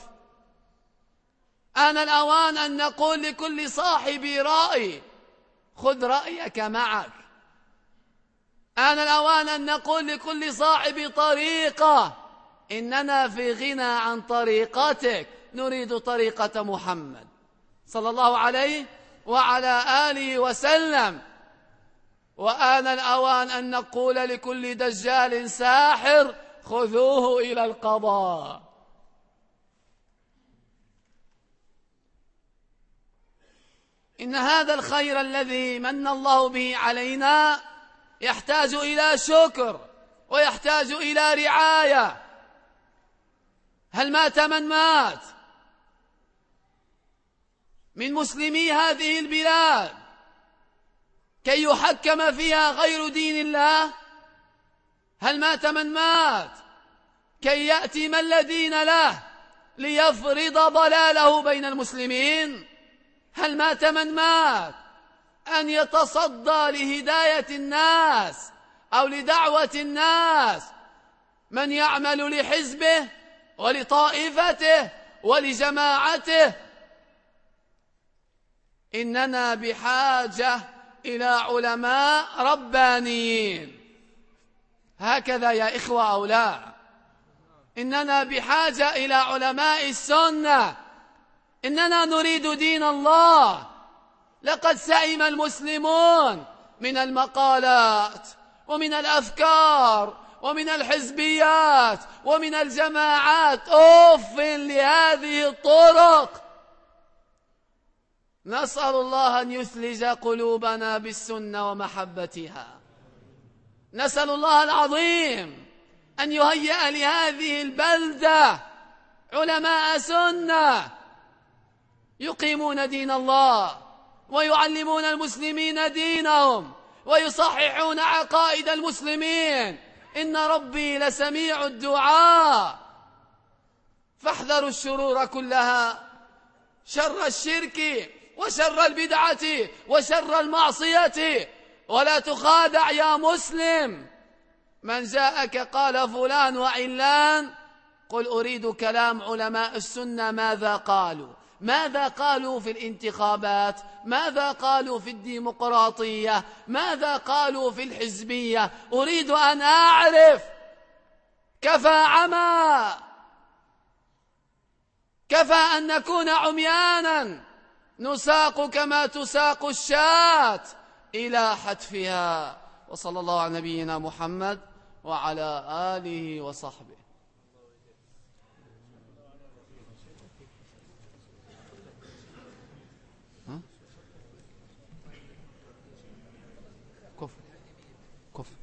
آن الأوان أن نقول لكل صاحب رأي: خذ رأيك معك. آن الأوان أن نقول لكل صاحب طريقة: إننا في غنى عن طريقتك، نريد طريقة محمد صلى الله عليه وعلى آله وسلم. وآن الأوان أن نقول لكل دجال ساحر: خذوه إلى القضاء. إن هذا الخير الذي من الله به علينا يحتاج إلى شكر ويحتاج إلى رعاية. هل مات من مات من مسلمي هذه البلاد كي يحكم فيها غير دين الله؟ هل مات من مات كي يأتي من لا دين له ليفرض ضلاله بين المسلمين؟ هل مات من مات أن يتصدى لهداية الناس أو لدعوة الناس من يعمل لحزبه ولطائفته ولجماعته؟ إننا بحاجة إلى علماء ربانيين. هكذا يا إخوة أو لا؟ إننا بحاجة إلى علماء السنة، إننا نريد دين الله. لقد سئم المسلمون من المقالات ومن الأفكار ومن الحزبيات ومن الجماعات. أوف لهذه الطرق. نسأل الله أن يثلج قلوبنا بالسنة ومحبتها. نسأل الله العظيم أن يهيئ لهذه البلدة علماء سنة يقيمون دين الله ويعلمون المسلمين دينهم ويصححون عقائد المسلمين. إن ربي لسميع الدعاء. فاحذروا الشرور كلها، شر الشرك وشر البدعة وشر المعصية، ولا تخادع يا مسلم. من جاءك قال فلان وعلان، قل أريد كلام علماء السنة. ماذا قالوا؟ ماذا قالوا في الانتخابات؟ ماذا قالوا في الديمقراطية؟ ماذا قالوا في الحزبية؟ أريد أن أعرف. كفى عمى، كفى أن نكون عميانا نساق كما تساق الشاة إلى حتفها. وصلى الله على نبينا محمد وعلى آله وصحبه. كفر.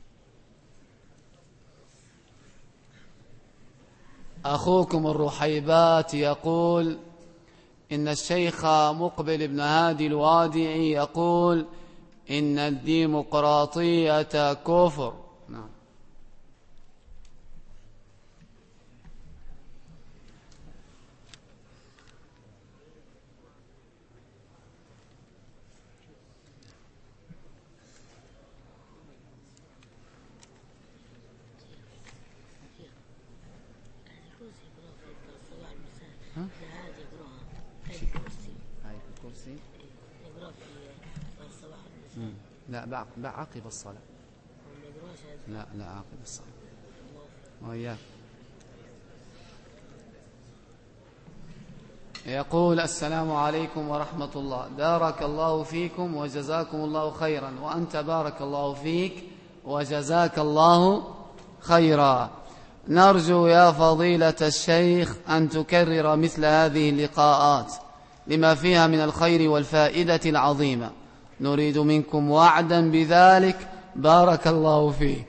أخوكم الرحيبات يقول إن الشيخ مقبل بن هادي الوادعي يقول إن الديمقراطية كفر. نعم. لا بعقب الصلاة. لا عقب الصلاة. وإياك. يقول السلام عليكم ورحمة الله. بارك الله فيكم وجزاكم الله خيرا. وأنت بارك الله فيك وجزاك الله خيرا. نرجو يا فضيلة الشيخ أن تكرر مثل هذه اللقاءات لما فيها من الخير والفائدة العظيمة. نريد منكم وعدا بذلك. بارك الله فيه.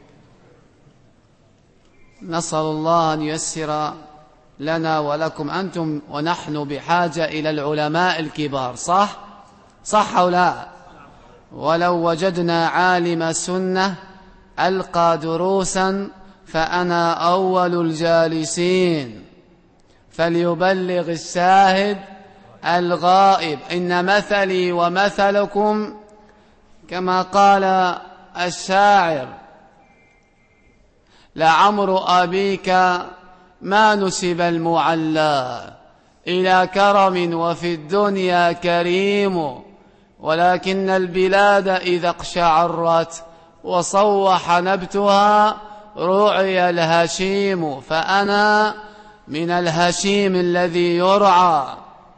نسأل الله أن ييسر لنا ولكم أنتم ونحن بحاجة إلى العلماء الكبار. صح أو لا؟ ولو وجدنا عالم سنة ألقى دروسا فأنا أول الجالسين، فليبلغ الشاهد الغائب. إن مثلي ومثلكم كما قال الشاعر: لعمر أبيك ما نسب المعلى إلى كرم وفي الدنيا كريم، ولكن البلاد إذا اقشعرت وصوح نبتها رعي الهشيم، فأنا من الهشيم الذي يرعى.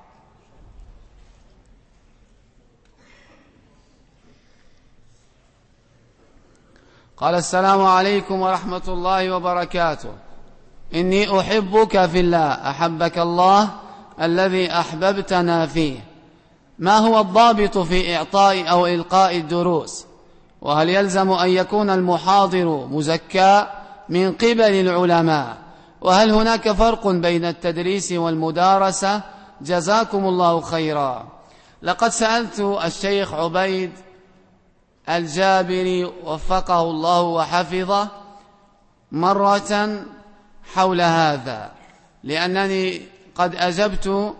قال: السلام عليكم ورحمة الله وبركاته. إني أحبك في الله، أحبك الله الذي أحببتنا فيه. ما هو الضابط في إعطاء أو إلقاء الدروس؟ وهل يلزم أن يكون المحاضر مزكى من قبل العلماء؟ وهل هناك فرق بين التدريس والمدارسة؟ جزاكم الله خيرا. لقد سألت الشيخ عبيد الجابري وفقه الله وحفظه مرة حول هذا، لأنني قد أجبت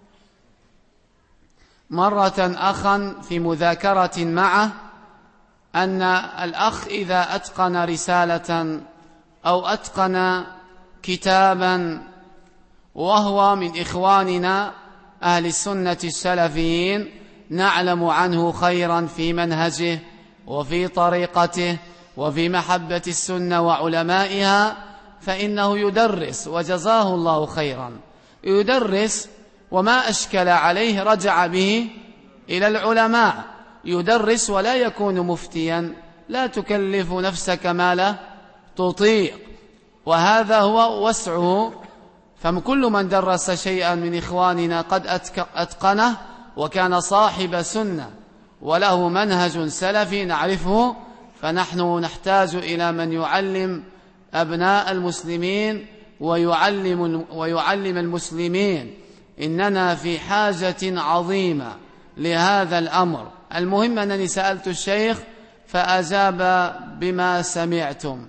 مرة أخا في مذاكرة معه أن الأخ إذا أتقن رسالة أو أتقن كتابا وهو من إخواننا أهل السنة السلفيين نعلم عنه خيرا في منهجه وفي طريقته وفي محبة السنة وعلمائها، فإنه يدرس، وجزاه الله خيرا، يدرس وما أشكل عليه رجع به إلى العلماء، يدرس ولا يكون مفتيا، لا تكلف نفسك ما لا تطيق، وهذا هو وسعه. فكل من درس شيئا من إخواننا قد أتقنه وكان صاحب سنة وله منهج سلفي نعرفه، فنحن نحتاج إلى من يعلم أبناء المسلمين ويعلم المسلمين. إننا في حاجة عظيمة لهذا الأمر. المهم أنني سألت الشيخ فأجاب بما سمعتم.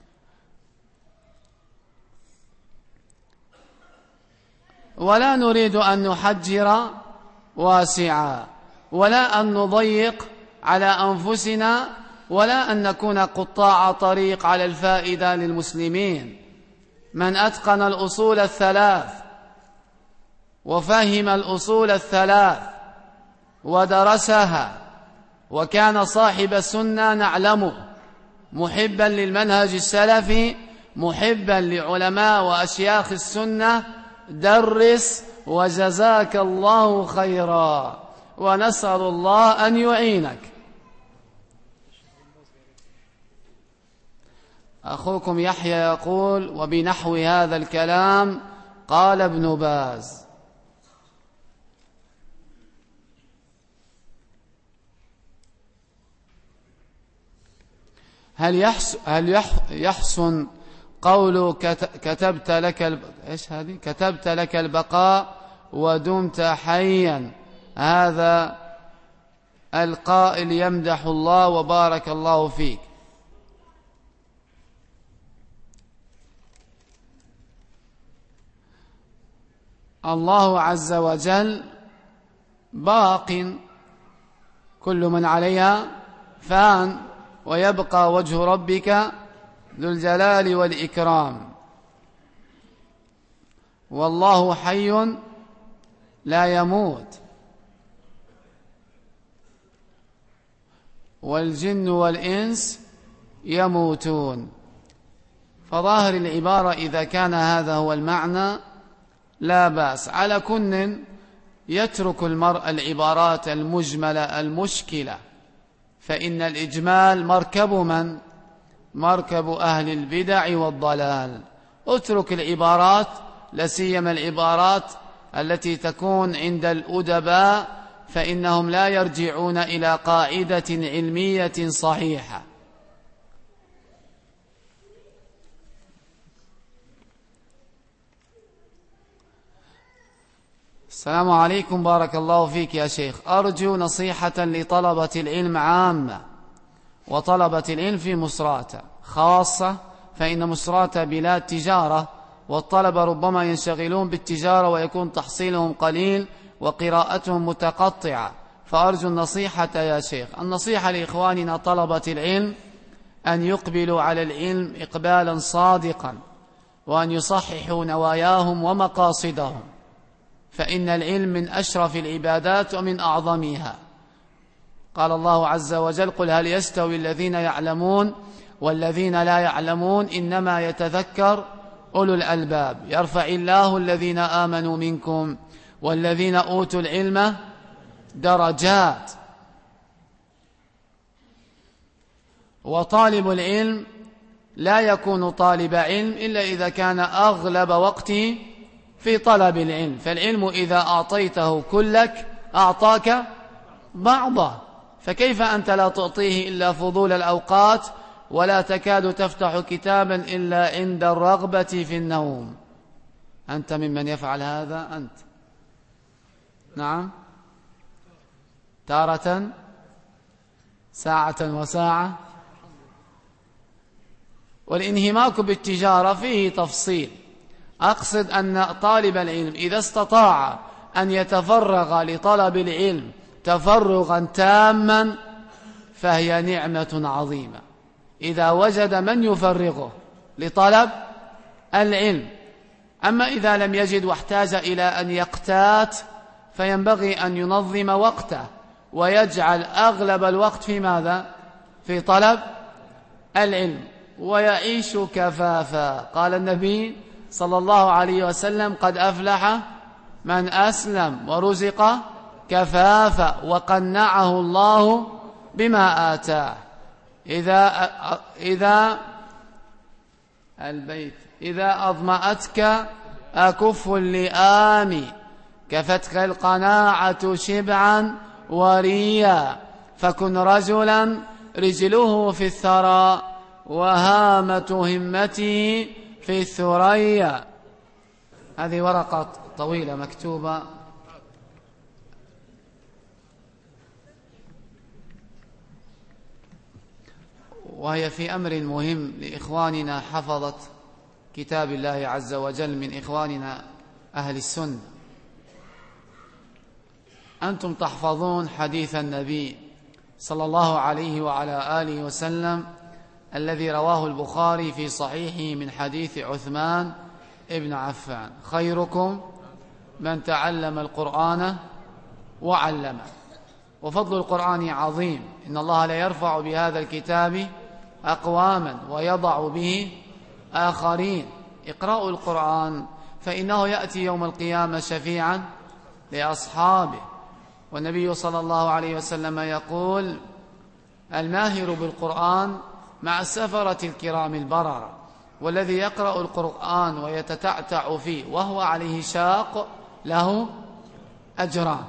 ولا نريد أن نحجر واسعا، ولا أن نضيق على أنفسنا، ولا أن نكون قطاع طريق على الفائدة للمسلمين. من أتقن الأصول الثلاث وفهم الأصول الثلاث ودرسها وكان صاحب السنة نعلمه محبا للمنهج السلفي، محبا لعلماء وأشياخ السنة، درس وجزاك الله خيرا، ونسأل الله أن يعينك. أخوكم يحيى يقول: وبنحو هذا الكلام قال ابن باز. هل يحسن قول كتبت لك البقاء ودمت حيا؟ هذا القائل يمدح الله وبارك الله فيك. الله عز وجل باق، كل من عليها فان، ويبقى وجه ربك ذو الجلال والإكرام. والله حي لا يموت، والجن والإنس يموتون. فظاهر العبارة إذا كان هذا هو المعنى لا بأس. على كل يترك المرء العبارات المجملة المشكلة، فإن الإجمال مركب من؟ مركب أهل البدع والضلال. اترك العبارات، لسيما العبارات التي تكون عند الأدباء، فإنهم لا يرجعون إلى قاعدة علمية صحيحة. السلام عليكم، بارك الله فيك يا شيخ. أرجو نصيحة لطلبة العلم عامة وطلبة العلم في مصراتة خاصة، فإن مصراتة بلاد تجارة، والطلبة ربما ينشغلون بالتجارة ويكون تحصيلهم قليل وقراءتهم متقطعة، فأرجو النصيحة يا شيخ. النصيحة لإخواننا طلبة العلم أن يقبلوا على العلم إقبالا صادقا، وأن يصححوا نواياهم ومقاصدهم، فإن العلم من أشرف العبادات ومن أعظمها. قال الله عز وجل: قل هل يستوي الذين يعلمون والذين لا يعلمون إنما يتذكر أولو الألباب، يرفع الله الذين آمنوا منكم والذين أوتوا العلم درجات. وطالب العلم لا يكون طالب علم إلا إذا كان أغلب وقته في طلب العلم، فالعلم إذا أعطيته كلك أعطاك بعضه، فكيف أنت لا تعطيه إلا فضول الأوقات، ولا تكاد تفتح كتابا إلا عند الرغبة في النوم؟ أنت ممن يفعل هذا؟ أنت نعم، تارة ساعة وساعة. والانهماك بالتجارة فيه تفصيل. أقصد أن طالب العلم إذا استطاع أن يتفرغ لطلب العلم تفرغا تاما فهي نعمة عظيمة إذا وجد من يفرغه لطلب العلم. أما إذا لم يجد واحتاج إلى أن يقتات، فينبغي أن ينظم وقته ويجعل أغلب الوقت في ماذا؟ في طلب العلم، ويعيش كفافا. قال النبي صلى الله عليه وسلم: قد أفلح من أسلم ورزق كفافا وقنعه الله بما آتاه. إذا أظمأتك أكف اللئام كفتك القناعة شبعا وريا، فكن رجلا رجله في الثرى وهامة همته في الثريا. هذه ورقة طويلة مكتوبة وهي في أمر مهم لإخواننا حفظة كتاب الله عز وجل من إخواننا أهل السنة. أنتم تحفظون حديث النبي صلى الله عليه وعلى آله وسلم الذي رواه البخاري في صحيحه من حديث عثمان ابن عفان: خيركم من تعلم القرآن وعلمه. وفضل القرآن عظيم، إن الله لا يرفع بهذا الكتاب أقواما ويضع به آخرين. اقرأوا القرآن فإنه يأتي يوم القيامة شفيعا لأصحابه. والنبي صلى الله عليه وسلم يقول: الماهر بالقرآن مع السفرة الكرام البررة، والذي يقرأ القرآن ويتتعتع فيه وهو عليه شاق له أجران.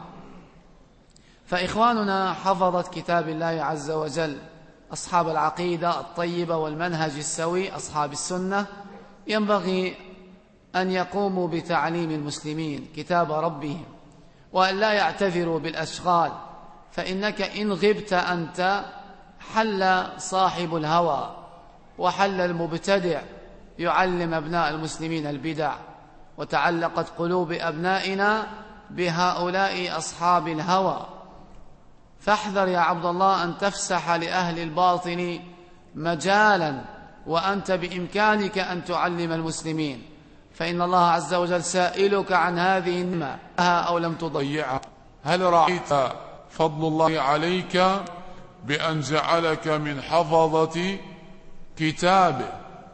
فإخواننا حفظت كتاب الله عز وجل، أصحاب العقيدة الطيبة والمنهج السوي، أصحاب السنة، ينبغي أن يقوموا بتعليم المسلمين كتاب ربهم وأن لا يعتذروا بالأشغال، فإنك إن غبت أنت حل صاحب الهوى وحل المبتدع يعلم أبناء المسلمين البدع، وتعلقت قلوب أبنائنا بهؤلاء أصحاب الهوى. فاحذر يا عبد الله أن تفسح لأهل الباطل مجالا وأنت بإمكانك أن تعلم المسلمين، فإن الله عز وجل سائلك عن هذه النعمة أو لم تضيعها. هل رأيت فضل الله عليك بأن جعلك من حفظة كتابه؟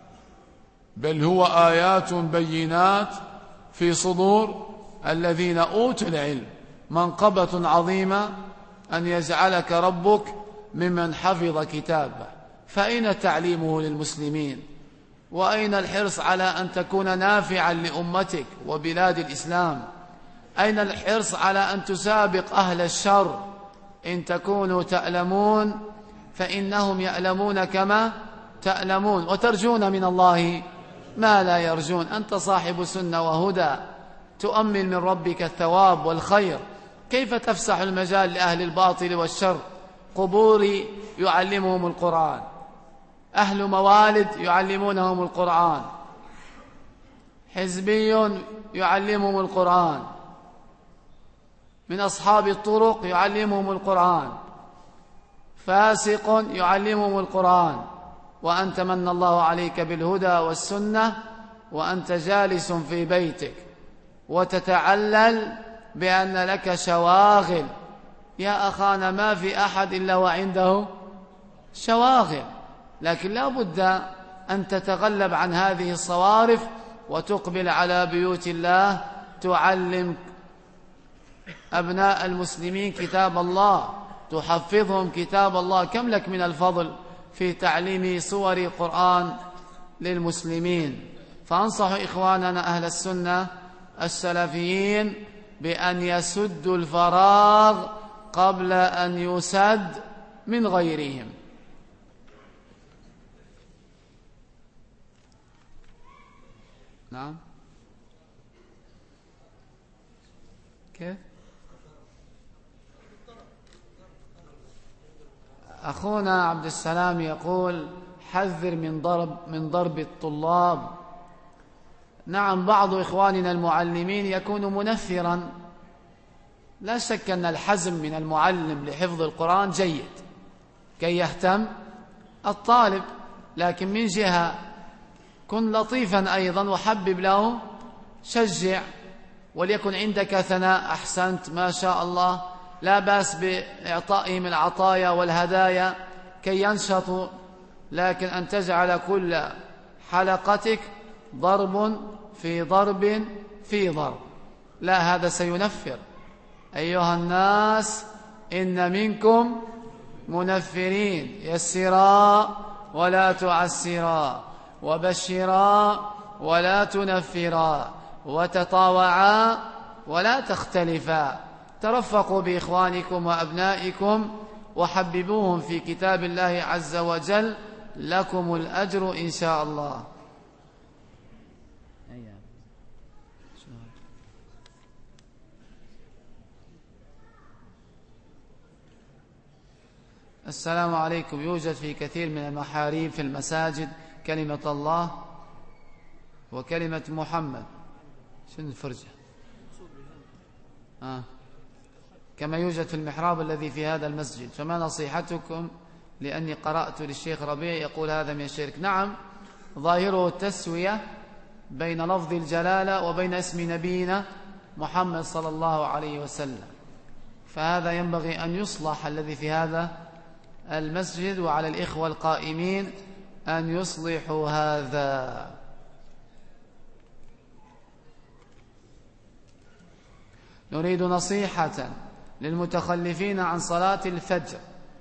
بل هو آيات بينات في صدور الذين أوتوا العلم. منقبة عظيمة أن يجعلك ربك ممن حفظ كتابه. فأين تعليمه للمسلمين؟ وأين الحرص على أن تكون نافعا لأمتك وبلاد الإسلام؟ أين الحرص على أن تسابق أهل الشر؟ إن تكونوا تألمون فإنهم يألمون كما تألمون، وترجون من الله ما لا يرجون. أنت صاحب سنة وهدى، تؤمل من ربك الثواب والخير، كيف تفسح المجال لأهل الباطل والشر؟ قبور يعلمهم القرآن، أهل موالد يعلمونهم القرآن، حزبي يعلمهم القرآن، من أصحاب الطرق يعلمهم القرآن، فاسق يعلمهم القرآن، وأنت من الله عليك بالهدى والسنة وأنت جالس في بيتك وتتعلل بأن لك شواغل. يا أخانا، ما في أحد إلا وعنده شواغل، لكن لا بد أن تتغلب عن هذه الصوارف وتقبل على بيوت الله، تعلم أبناء المسلمين كتاب الله، تحفظهم كتاب الله. كم لك من الفضل في تعليم صور قرآن للمسلمين. فأنصح إخواننا أهل السنة السلفيين بأن يسدوا الفراغ قبل أن يسد من غيرهم. نعم، كيف؟ أخونا عبد السلام يقول: حذر من ضرب الطلاب. نعم، بعض إخواننا المعلمين يكون منفرا، لا شك أن الحزم من المعلم لحفظ القرآن جيد كي يهتم الطالب، لكن من جهة كن لطيفا أيضا وحبب له، شجع، وليكن عندك ثناء: أحسنت، ما شاء الله، لا بأس بإعطائهم العطايا والهدايا كي ينشطوا، لكن أن تجعل كل حلقتك ضرب في ضرب في ضرب، لا، هذا سينفر. أيها الناس إن منكم منفرين، يسرا ولا تعسرا، وبشرا ولا تنفرا، وتطاوعا ولا تختلفا، ترفقوا بإخوانكم وأبنائكم وحببوهم في كتاب الله عز وجل، لكم الأجر إن شاء الله. السلام عليكم. يوجد في كثير من المحاريب في المساجد كلمة الله وكلمة محمد. شنو الفرجة؟ كما يوجد في المحراب الذي في هذا المسجد. فما نصيحتكم؟ لأني قرأت للشيخ ربيع يقول هذا من الشرك. نعم، ظاهره التسوية بين لفظ الجلالة وبين اسم نبينا محمد صلى الله عليه وسلم، فهذا ينبغي أن يصلح الذي في هذا المسجد، وعلى الإخوة القائمين أن يصلحوا هذا. نريد نصيحة للمتخلفين عن صلاة الفجر.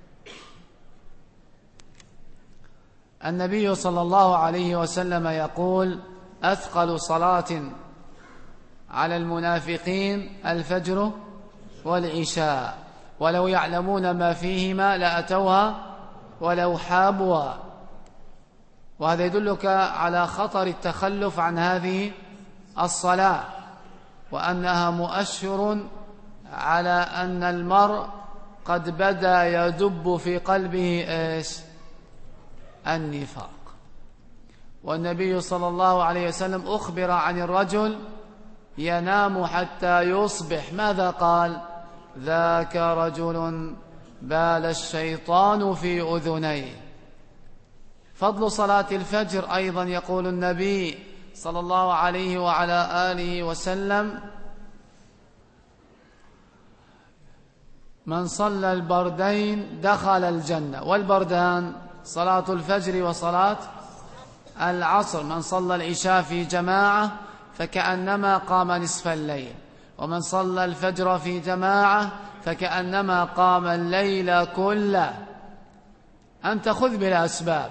النبي صلى الله عليه وسلم يقول: أثقل صلاة على المنافقين الفجر والعشاء، ولو يعلمون ما فيهما لأتوها ولو حابوا. وهذا يدلك على خطر التخلف عن هذه الصلاة، وأنها مؤشر على أن المرء قد بدأ يدب في قلبه النفاق. والنبي صلى الله عليه وسلم أخبر عن الرجل ينام حتى يصبح، ماذا قال؟ ذاك رجل بال الشيطان في أذنيه. فضل صلاة الفجر أيضا يقول النبي صلى الله عليه وعلى آله وسلم: من صلى البردين دخل الجنة. والبردان صلاة الفجر وصلاة العصر. من صلى العشاء في جماعة فكأنما قام نصف الليل، ومن صلى الفجر في جماعة فكأنما قام الليل كله. أنت خذ بالأسباب،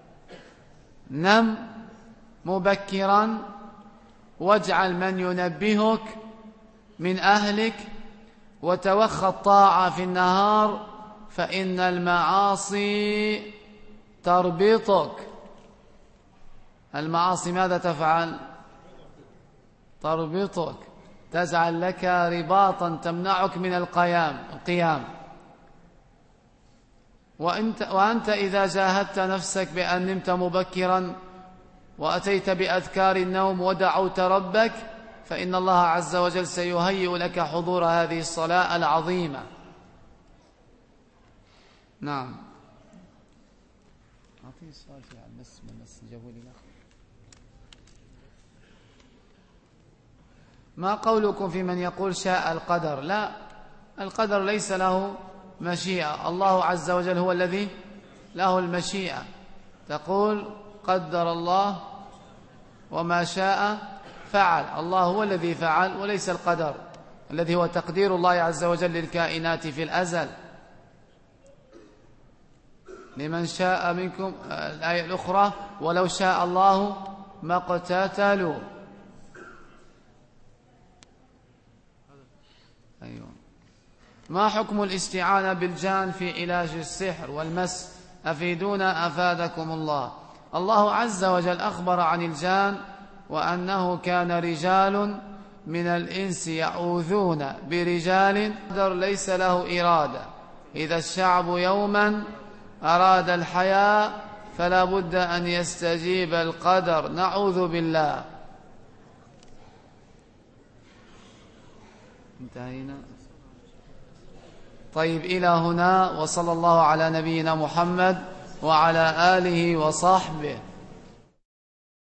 نم مبكرا، واجعل من ينبهك من أهلك، وتوخى الطاعة في النهار، فإن المعاصي تربطك. المعاصي ماذا تفعل؟ تربطك، تجعل لك رباطا تمنعك من القيام. وأنت إذا جاهدت نفسك بأن نمت مبكرا وأتيت بأذكار النوم ودعوت ربك، فإن الله عز وجل سيهيئ لك حضور هذه الصلاة العظيمة. نعم. أعطيني السؤال في بس جابوا لي. ما قولكم في من يقول شاء القدر؟ لا، القدر ليس له مشيئة، الله عز وجل هو الذي له المشيئة. تقول قدر الله وما شاء فعل، الله هو الذي فعل وليس القدر الذي هو تقدير الله عز وجل للكائنات في الأزل. لمن شاء منكم، الآية الأخرى: ولو شاء الله ما اقتتلوا. أيوة. ما حكم الاستعانة بالجان في علاج السحر والمس؟ أفيدونا أفادكم الله. الله عز وجل أخبر عن الجان وأنه كان رجال من الإنس يعوذون برجال. قدر ليس له إرادة. إذا الشعب يوما أراد الحياة فلا بد أن يستجيب القدر، نعوذ بالله. انتهينا. طيب، إلى هنا، وصلى الله على نبينا محمد وعلى آله وصحبه.